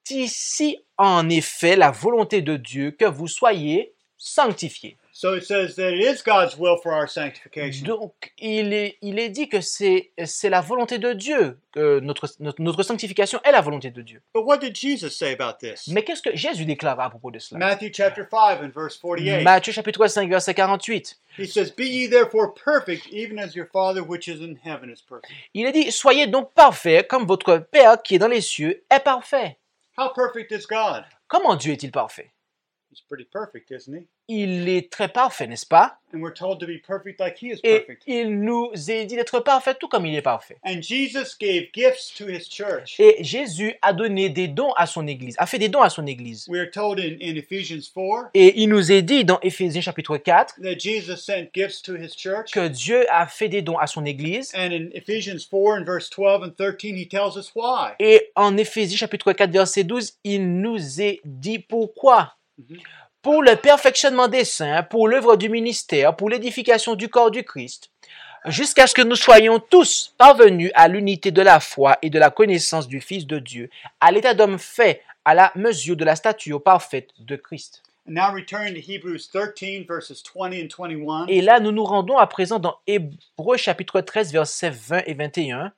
ici en effet la volonté de Dieu que vous soyez sanctifiés. So it says that it is God's will for our sanctification. Donc, il est dit que c'est la volonté de Dieu, que notre sanctification est la volonté de Dieu. But what did Jesus say about this? Mais qu'est-ce que Jésus déclare à propos de cela? Matthew chapter 5 and verse 48. Matthieu chapitre 5, verset 48. He says, "Be ye therefore perfect, even as your Father which is in heaven is perfect." Il est dit, soyez donc parfaits comme votre Père qui est dans les cieux est parfait. How perfect is God? Comment Dieu est-il parfait? He's pretty perfect, isn't he? Il est très parfait, n'est-ce pas? And we're told to be perfect like he is Et perfect. il nous est dit d'être parfait tout comme il est parfait. And Jesus gave gifts to his church. Et Jésus a donné des dons à son Église, a fait des dons à son Église. We are told in Ephesians 4 Et il nous est dit dans Éphésiens chapitre 4 that Jesus sent gifts to his church. que Dieu a fait des dons à son Église. And in Ephesians 4 and verse 12 and 13, he tells us why. Et en Éphésiens chapitre 4 verset 12, il nous est dit pourquoi. Pour le perfectionnement des saints, pour l'œuvre du ministère, pour l'édification du corps du Christ, jusqu'à ce que nous soyons tous parvenus à l'unité de la foi et de la connaissance du Fils de Dieu, à l'état d'homme fait à la mesure de la stature parfaite de Christ. And now return to Hebrews 13 verses 20 and 21. Et là, nous nous rendons à présent dans Hébreux chapitre 13, versets 20 et 21.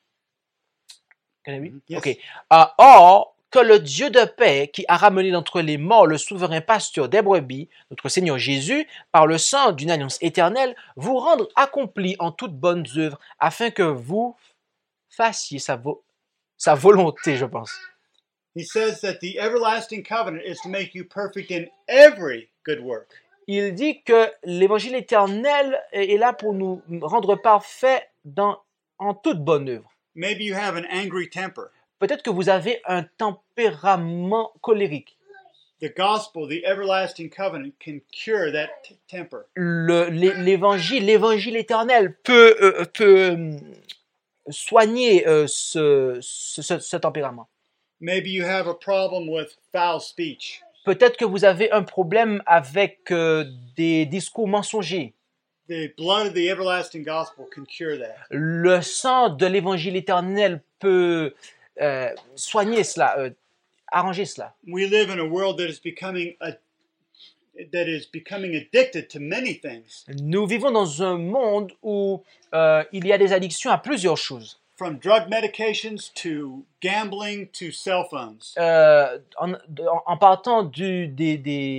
Yes. Ok. Or, que le Dieu de paix, qui a ramené d'entre les morts le souverain pasteur des brebis, notre Seigneur Jésus, par le sang d'une alliance éternelle, vous rende accomplis en toutes bonnes œuvres, afin que vous fassiez sa volonté, je pense. He says that the everlasting covenant is to make you perfect in every good work. Il dit que l'évangile éternel est là pour nous rendre parfaits en toute bonne œuvre. Maybe you have an angry temper. Peut-être que vous avez un tempérament colérique. The gospel, the everlasting covenant, can cure that temper. L'évangile éternel peut soigner ce tempérament. Maybe you have a problem with foul speech. Peut-être que vous avez un problème avec des discours mensongers. The blood of the everlasting gospel can cure that. Le sang de l'évangile éternel peut soigner cela, arranger cela. We live in a world that is becoming addicted to many things. Nous vivons dans un monde où il y a des addictions à plusieurs choses. From drug medications to gambling to cell phones. En partant des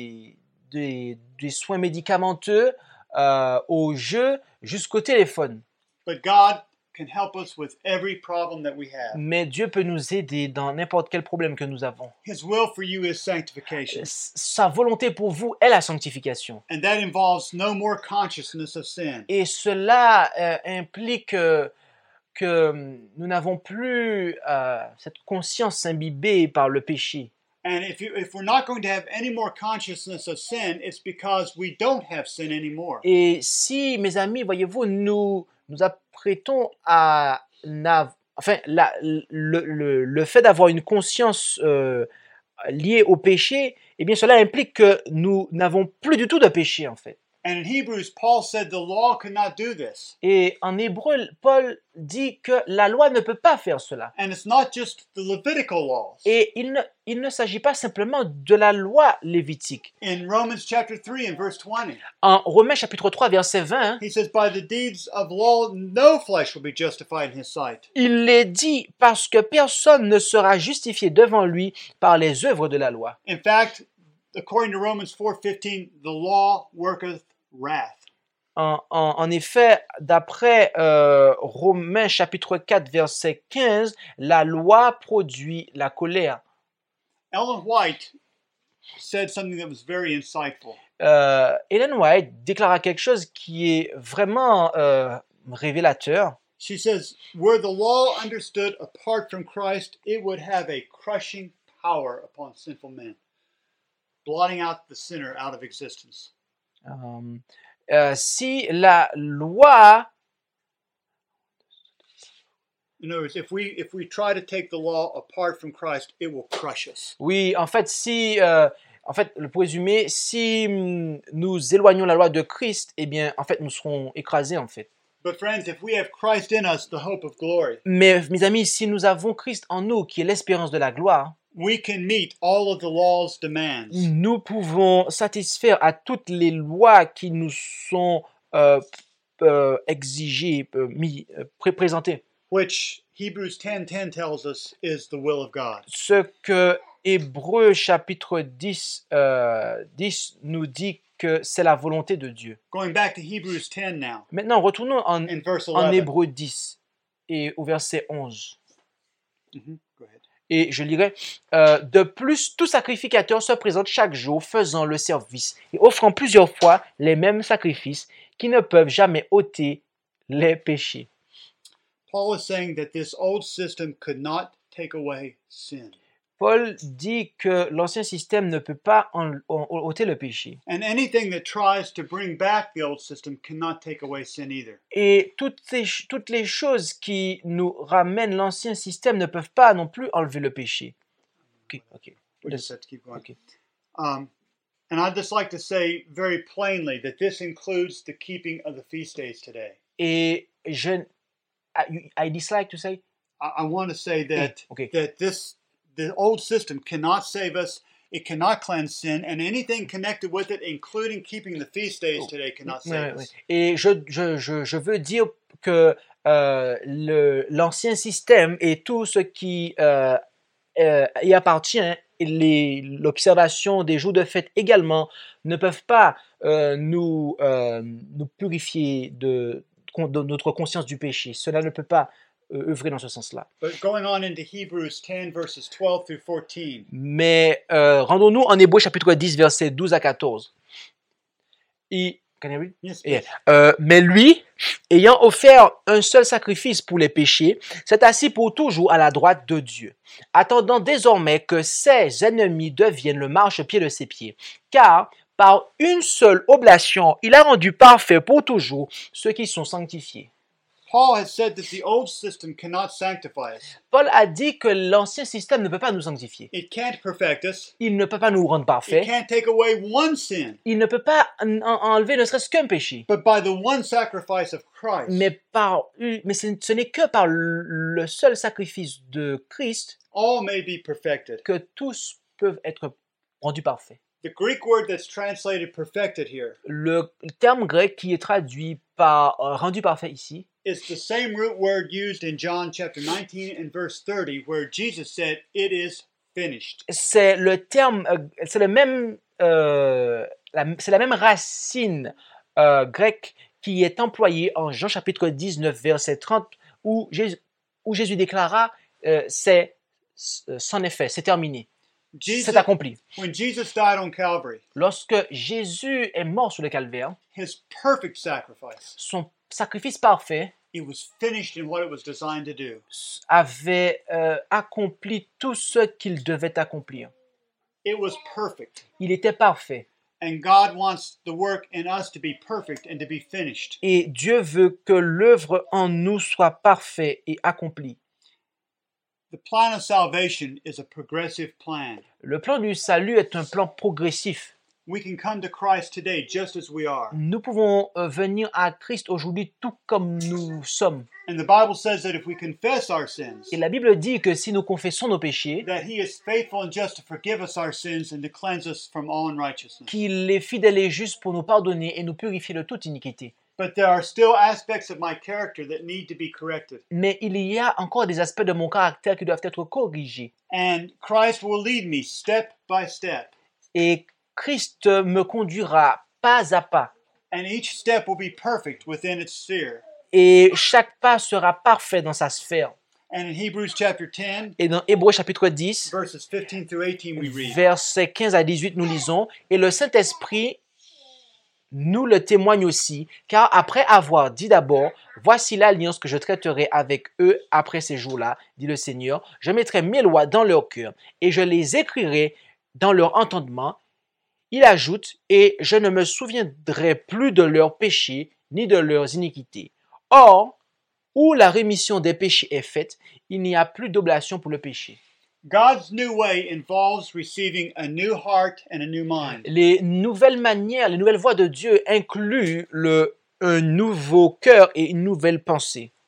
soins médicamenteux au jeu jusqu'au téléphone. But God can help us with every problem that we have. Mais Dieu peut nous aider dans n'importe quel problème que nous avons. His will for you is sanctification. Sa volonté pour vous est la sanctification. And that involves no more consciousness of sin. Et cela implique que nous n'avons plus cette conscience imbibée par le péché. And if we're not going to have any more consciousness of sin, it's because we don't have sin anymore. Et si, mes amis, voyez-vous, nous apprêtons à... Enfin, le fait d'avoir une conscience liée au péché, eh bien, cela implique que nous n'avons plus du tout de péché, en fait. And in Hebrews, Paul said the law could not do this. Et en hébreu, Paul dit que la loi ne peut pas faire cela. And it's not just the Levitical laws. Et il ne s'agit pas simplement de la loi lévitique. In Romans chapter 3 and verse 20, En Romains chapitre 3, verset 20, he says, by the deeds of law, no flesh will be justified in his sight. il est dit parce que personne ne sera justifié devant lui par les œuvres de la loi. In fact, according to Romans 4:15, the law worketh wrath. En effet, d'après Romains chapitre 4, verset 15, la loi produit la colère. Ellen White said something that was very insightful. Ellen White déclara quelque chose qui est vraiment révélateur. She says, were the law understood apart from Christ, it would have a crushing power upon sinful men, blotting out the sinner out of existence. Si la loi... In other words, if we try to take the law apart from Christ, it will crush us. Oui, en fait, pour résumer, si nous éloignons la loi de Christ, eh bien, en fait, nous serons écrasés, en fait. But friends, if we have Christ in us, the hope of glory, Mais, mes amis, si nous avons Christ en nous, qui est l'espérance de la gloire, we can meet all of the law's demands, nous pouvons satisfaire à toutes les lois qui nous sont exigées, présentées. which Hebrews 10:10 tells us is the will of God. Ce que Hébreux chapitre 10, 10 nous dit que c'est la volonté de Dieu. Going back to Hebrews 10 now, Maintenant, retournons en verse 11. Hébreux 10 et au verset 11. Go ahead. Et je lirai, de plus, tout sacrificateur se présente chaque jour faisant le service et offrant plusieurs fois les mêmes sacrifices qui ne peuvent jamais ôter les péchés. Paul is saying that this old system could not take away sin. Paul dit que l'ancien système ne peut pas ôter le péché. And anything that tries to bring back the old system cannot take away sin either. Et toutes les choses qui nous ramènent l'ancien système ne peuvent pas non plus enlever le péché. Ok. We just have to keep going. Okay. And I'd just like to say very plainly that this includes the keeping of the feast days today. Et I dislike to say. I want to say that Okay. that the old system cannot save us. It cannot cleanse sin, and anything connected with it, including keeping the feast days today, cannot save us. Et je veux dire que l'ancien système et tout ce qui y appartient, l'observation des jours de fête également, ne peuvent pas nous purifier de notre conscience du péché. Cela ne peut pas œuvrer dans ce sens-là. But going on into Hebrews 10, verses 12 through 14. Mais rendons-nous en Hébreux chapitre 10, versets 12 à 14. Can I read? Yes, Yeah. please. Mais lui, ayant offert un seul sacrifice pour les péchés, s'est assis pour toujours à la droite de Dieu, attendant désormais que ses ennemis deviennent le marchepied de ses pieds. Car par une seule oblation, il a rendu parfait pour toujours ceux qui sont sanctifiés. Paul has said that the old system cannot sanctify us. Paul a dit que l'ancien système ne peut pas nous sanctifier. It can't perfect us. Il ne peut pas nous rendre It parfaits. can't take away one sin. Il ne peut pas enlever ne serait-ce qu'un péché. But by the one sacrifice of Christ, Mais ce n'est que par le seul sacrifice de Christ all may be perfected. que tous peuvent être rendus parfaits. The Greek word that's translated perfected here Le terme grec qui est traduit par rendu parfait ici is the same root word used in John chapter 19 and verse 30, where Jesus said, "It is finished." c'est le terme, c'est le même, c'est la même racine grecque qui est employée en Jean chapitre 19 verset 30 où Jésus déclara c'en est fait, c'est terminé, Jesus, c'est accompli. when Jesus died on Calvary, Lorsque Jésus est mort sur le calvaire, his perfect sacrifice, son sacrifice parfait it was finished in what it was designed to do. avait accompli tout ce qu'il devait accomplir. It was perfect. Il était parfait. And God wants the work in us to be perfect and to be finished. Et Dieu veut que l'œuvre en nous soit parfaite et accomplie. The plan of salvation is a progressive plan. Le plan du salut est un plan progressif. We can come to Christ today just as we are. Nous pouvons venir à Christ aujourd'hui tout comme nous sommes. And the Bible says that if we confess our sins, Et la Bible dit que si nous confessons nos péchés, that He is faithful and just to forgive us our sins and to cleanse us from all unrighteousness. qu'il est fidèle et juste pour nous pardonner et nous purifier de toute iniquité. But there are still aspects of my character that need to be corrected. Mais il y a encore des aspects de mon caractère qui doivent être corrigés. And Christ will lead me step by step. Et Christ me conduira pas à pas. And each step will be perfect within its sphere. Et chaque pas sera parfait dans sa sphère. And in Hebrews chapter 10, Et dans Hébreux chapitre 10, verses 15 through 18, we read, versets 15 à 18, nous lisons, « Et le Saint-Esprit nous le témoigne aussi, car après avoir dit d'abord, voici l'alliance que je traiterai avec eux après ces jours-là, dit le Seigneur, je mettrai mes lois dans leur cœur et je les écrirai dans leur entendement. Il ajoute, et je ne me souviendrai plus de leurs péchés ni de leurs iniquités. Or, où la rémission des péchés est faite, il n'y a plus d'oblation pour le péché. » God's new way involves receiving a new heart and a new mind. Les nouvelles manières, les nouvelles voies de Dieu incluent un nouveau cœur et une nouvelle pensée.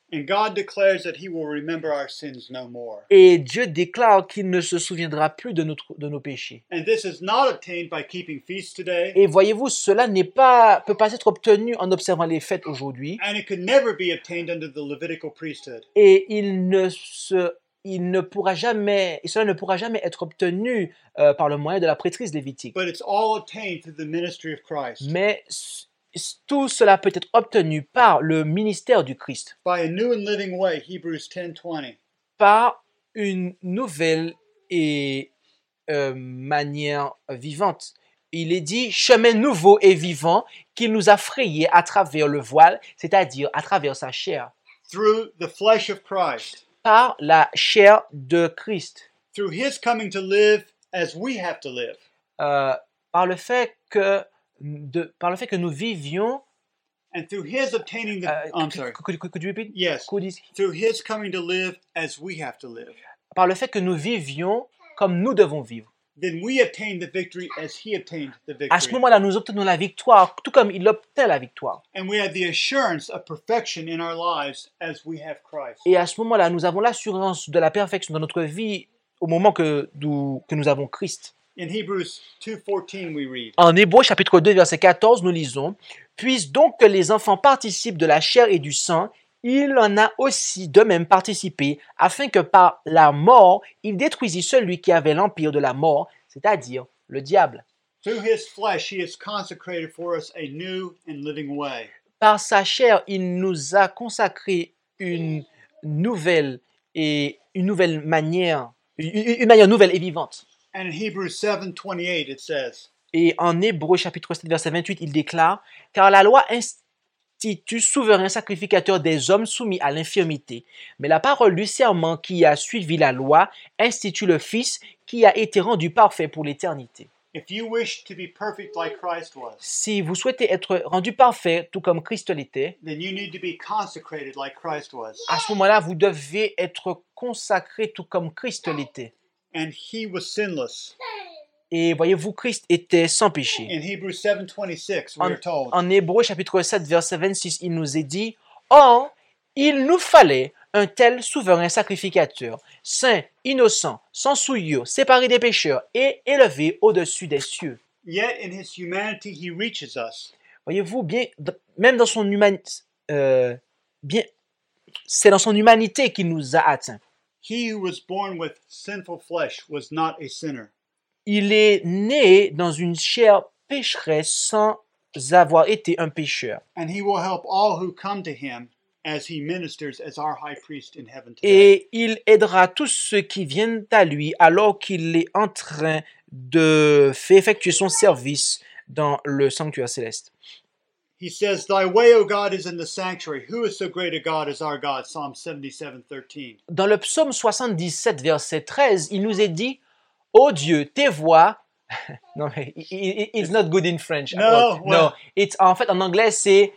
And God declares that he will remember our sins no more. Et Dieu déclare qu'il ne se souviendra plus de nos péchés. And this is not obtained by keeping feasts today, Et voyez-vous, cela peut pas être obtenu en observant les fêtes aujourd'hui. and it could never be obtained under the Levitical priesthood. Et cela ne pourra jamais être obtenu par le moyen de la prêtrise lévitique. But it's all obtained through the ministry of Christ, Mais tout cela peut être obtenu par le ministère du Christ, by a new and living way, Hebrews 10:20. par une nouvelle et manière vivante. Il est dit chemin nouveau et vivant qu'il nous a frayé à travers le voile, c'est-à-dire à travers sa chair, Through the flesh of Christ, par la chair de Christ, through his coming to live as we have to live, par le fait que nous vivions. and through his obtaining the. I'm sorry. Could you repeat? Yes. Through his coming to live as we have to live. Par le fait que nous vivions comme nous devons vivre. Then we obtain the victory as he obtained the À ce victory. moment-là, nous obtenons la victoire, tout comme il obtint la victoire. And we have the assurance of perfection in our lives as we have Christ. Et à ce moment-là, nous avons l'assurance de la perfection dans notre vie au moment que nous avons Christ. In Hebrews 2:14 we read, En Hébreux chapitre 2, verset 14, nous lisons « Puisse donc que les enfants participent de la chair et du sang, il en a aussi de même participé, afin que par la mort, il détruisit celui qui avait l'empire de la mort, c'est-à-dire le diable. through his flesh he has consecrated for us a new and living way. Par sa chair, il nous a consacré une manière nouvelle et vivante. And in Hebrews 7:28 it says, Et en Hébreux chapitre 7, verset 28, il déclare « Car la loi institue souverain sacrificateur des hommes soumis à l'infirmité. Mais la parole du serment qui a suivi la loi institue le Fils qui a été rendu parfait pour l'éternité. » if you wish to be perfect like Christ was, Si vous souhaitez être rendu parfait, tout comme Christ l'était, then you need to be consecrated like Christ was. à ce moment-là, vous devez être consacré tout comme Christ l'était. And he was sinless. Et voyez-vous, Christ était sans péché. In Hebrews 7:26 we are told, En Hébreux chapitre 7, verset 26, il nous est dit « Or, il nous fallait un tel souverain sacrificateur, saint, innocent, sans souillure, séparé des pécheurs et élevé au-dessus des cieux. » yet in his humanity he reaches us. Voyez-vous, même dans son humanité, c'est dans son humanité qu'il nous a atteints. He who was born with sinful flesh was not a sinner. Il est né dans une chair pécheresse sans avoir été un pécheur. And he will help all who come to him as he ministers as our high priest in heaven today. Et il aidera tous ceux qui viennent à lui alors qu'il est en train de faire effectuer son service dans le sanctuaire céleste. He says, Thy way, O God, is in the sanctuary. Who is so great a God as our God? Psalm 77:13. Dans le psaume 77, verset 13, il nous est dit « Ô Dieu, tes voix... » Non, it's not good in French. No, well- En fait, en anglais, c'est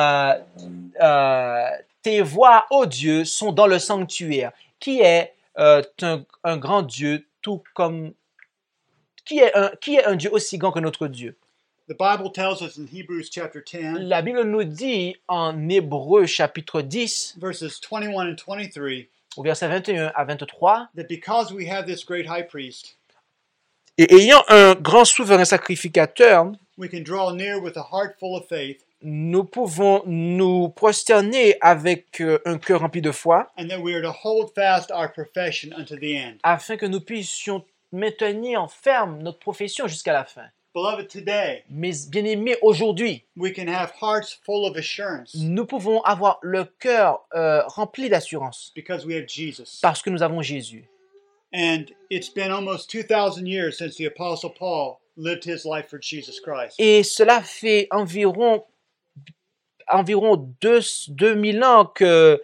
tes voix, ô Dieu, sont dans le sanctuaire, qui est un grand Dieu, tout comme... Qui est un Dieu aussi grand que notre Dieu. The Bible tells us in Hebrews chapter 10, La Bible nous dit en Hébreux chapitre 10, verses 21 and 23, au verset 21 à 23, that because we have this great high priest, et ayant un grand souverain sacrificateur, we can draw near with a heart full of faith, nous pouvons nous prosterner avec un cœur rempli de foi, and that we are to hold fast our profession unto the end. afin que nous puissions maintenir ferme notre profession jusqu'à la fin. Beloved, today, Mais bien aimés, aujourd'hui, we can have hearts full of assurance nous pouvons avoir le cœur rempli d'assurance because we have Jesus. parce que nous avons Jésus. And it's been almost 2,000 years since the Apostle Paul lived his life for Jesus Christ. Et cela fait environ 2000 ans que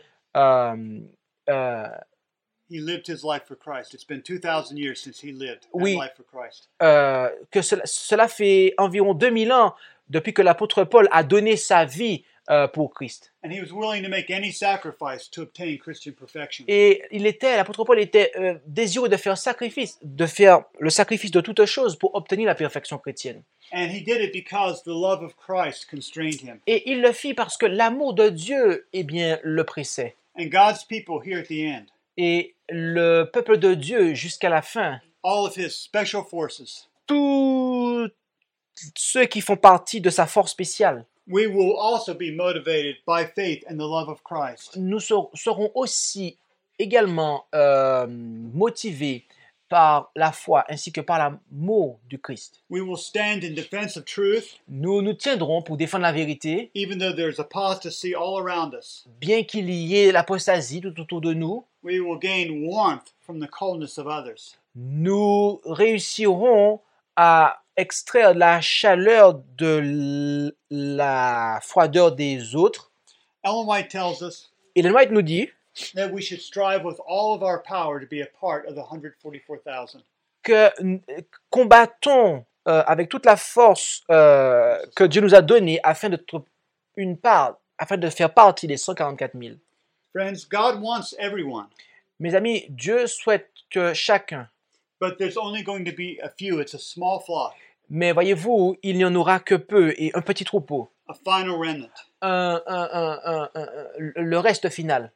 He lived his life for Christ. It's been 2,000 years since he lived that Oui. life for Christ. cela fait environ 2000 ans depuis que l'apôtre Paul a donné sa vie pour Christ. And he was willing to make any sacrifice to obtain Christian perfection. Et l'apôtre Paul était désireux de faire le sacrifice de toutes choses pour obtenir la perfection chrétienne. And he did it because the love of Christ constrained him. Et il le fit parce que l'amour de Dieu, le pressait. And God's people here at the end, Et le peuple de Dieu jusqu'à la fin, all of his special forces, tous ceux qui font partie de sa force spéciale, we will also be motivated by faith and the love of Christ. nous serons aussi également motivés par la foi ainsi que par l'amour du Christ. We will stand in defense of truth, Nous nous tiendrons pour défendre la vérité, even though there's apostasy all around us. bien qu'il y ait l'apostasie tout autour de nous. We will gain warmth from the coldness of others. Nous réussirons à extraire la chaleur de la froideur des autres. Ellen White tells us Ellen White nous dit that we should strive with all of our power to be a part of the 144,000. que combattons avec toute la force que Dieu nous a donnée afin de faire partie des 144 000. Friends, God wants everyone, Mes amis, Dieu souhaite que chacun, but there's only going to be a few. It's a small flock, mais voyez-vous, il n'y en aura que peu et un petit troupeau, a final remnant. le reste final.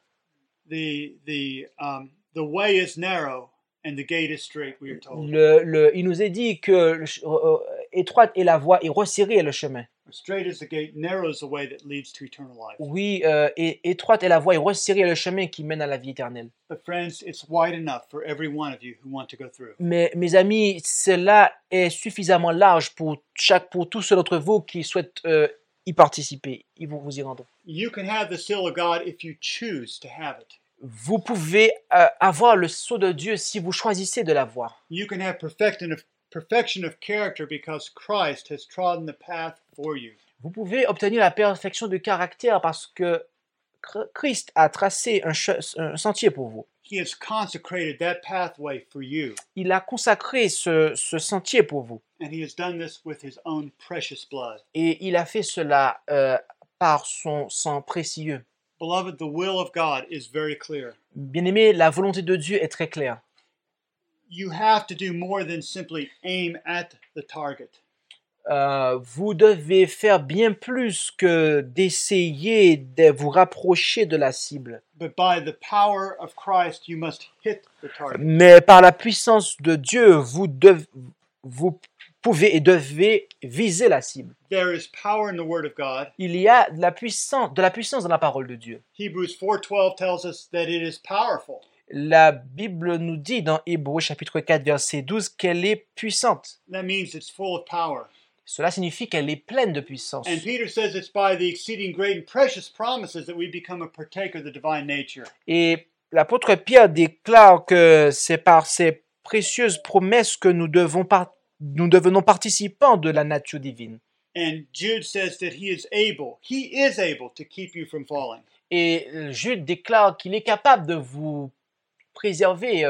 The way is narrow and the gate is straight, we are told. Il nous est dit que étroite est la voie et resserré est le chemin. Straight is the gate, narrow is the way that leads to eternal life. Oui, étroite est la voie et resserré est le chemin qui mène à la vie éternelle. But friends, it's wide enough for every one of you who want to go through. Mais mes amis, cela est suffisamment large pour tous ceux d'entre vous qui souhaitent y participer. Ils vont vous y rendre. You can have the seal of God if you choose to have it. Vous pouvez avoir le sceau de Dieu si vous choisissez de l'avoir. You can have perfection of character because Christ has trodden the path for you. Vous pouvez obtenir la perfection de caractère parce que Christ a tracé un sentier pour vous. He has consecrated that pathway for you. Il a consacré ce sentier pour vous. And he has done this with his own precious blood. Et il a fait cela par son sang précieux. Beloved, the will of God is very clear. Bien-aimé, la volonté de Dieu est très claire. You have to do more than simply aim at the target. Vous devez faire bien plus que d'essayer de vous rapprocher de la cible. But by the power of Christ, you must hit the target. Mais par la puissance de Dieu, vous pouvez et devez viser la cible. There is power in the Word of God. Il y a de la puissance dans la parole de Dieu. Hebrews 4:12 tells us that it is powerful. La Bible nous dit dans Hébreux chapitre 4 verset 12 qu'elle est puissante. That means it's full of power. Cela signifie qu'elle est pleine de puissance. And Peter says it's by the exceeding great and precious promises that we become a partaker of the divine nature. Et l'apôtre Pierre déclare que c'est par ces précieuses promesses que nous devenons participants de la nature divine. And Jude says that he is able to keep you from falling. Et Jude déclare qu'il est capable de vous préserver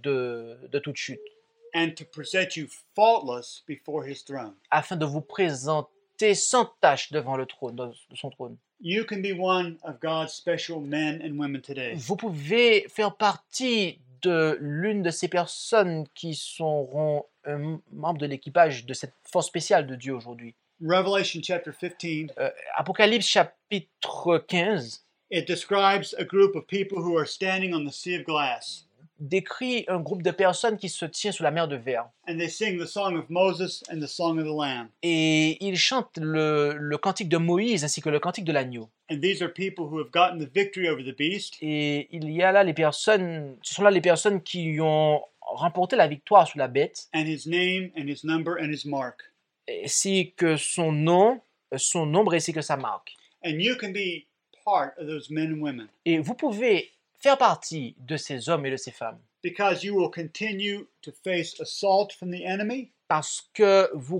de toute chute, And to present you faultless before his throne. afin de vous présenter sans tache devant de son trône. You can be one of God's special men and women today. Vous pouvez faire partie de l'une de ces personnes qui seront un membre de l'équipage de cette force spéciale de Dieu aujourd'hui. Revelation chapter 15, Apocalypse chapitre 15 it describes a group of people who are standing on the sea of glass. décrit un groupe de personnes qui se tient sous la mer de verre. And they sing the song of Moses and the song of the Lamb. Et ils chantent le cantique de Moïse ainsi que le cantique de l'agneau. And these are people who have gotten the victory over the beast. Et il y a là ce sont là les personnes qui ont remporté la victoire sur la bête, And his name and his number and his mark. ainsi que son nom, son nombre ainsi que sa marque. And you can be part of those men and women Et vous pouvez faire partie de ces hommes et de ces femmes because you will continue to face assault from the enemy, parce que vous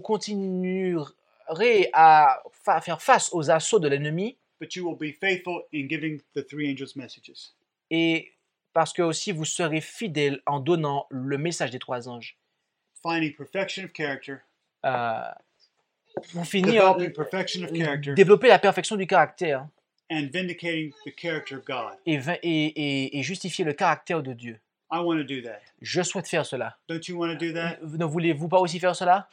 continuerez à faire face aux assauts de l'ennemi but you will be faithful in giving the three angels' messages. et parce que aussi vous serez fidèles en donnant le message des trois anges. Finding perfection of character, Pour finir, developing perfection of character, développer la perfection du caractère and vindicating the character of God. et justifier le caractère de Dieu. I want to do that. Je souhaite faire cela. Don't you want to do that? Ne voulez-vous pas aussi faire cela?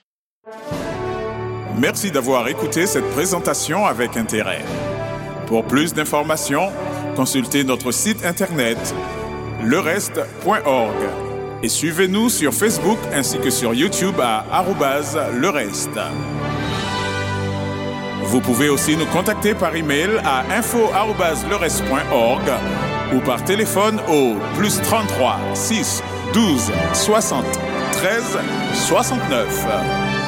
Merci d'avoir écouté cette présentation avec intérêt. Pour plus d'informations, consultez notre site internet lereste.org et suivez-nous sur Facebook ainsi que sur YouTube à @lereste. Vous pouvez aussi nous contacter par email à info@lereste.org ou par téléphone au +33 6 12 60 13 69.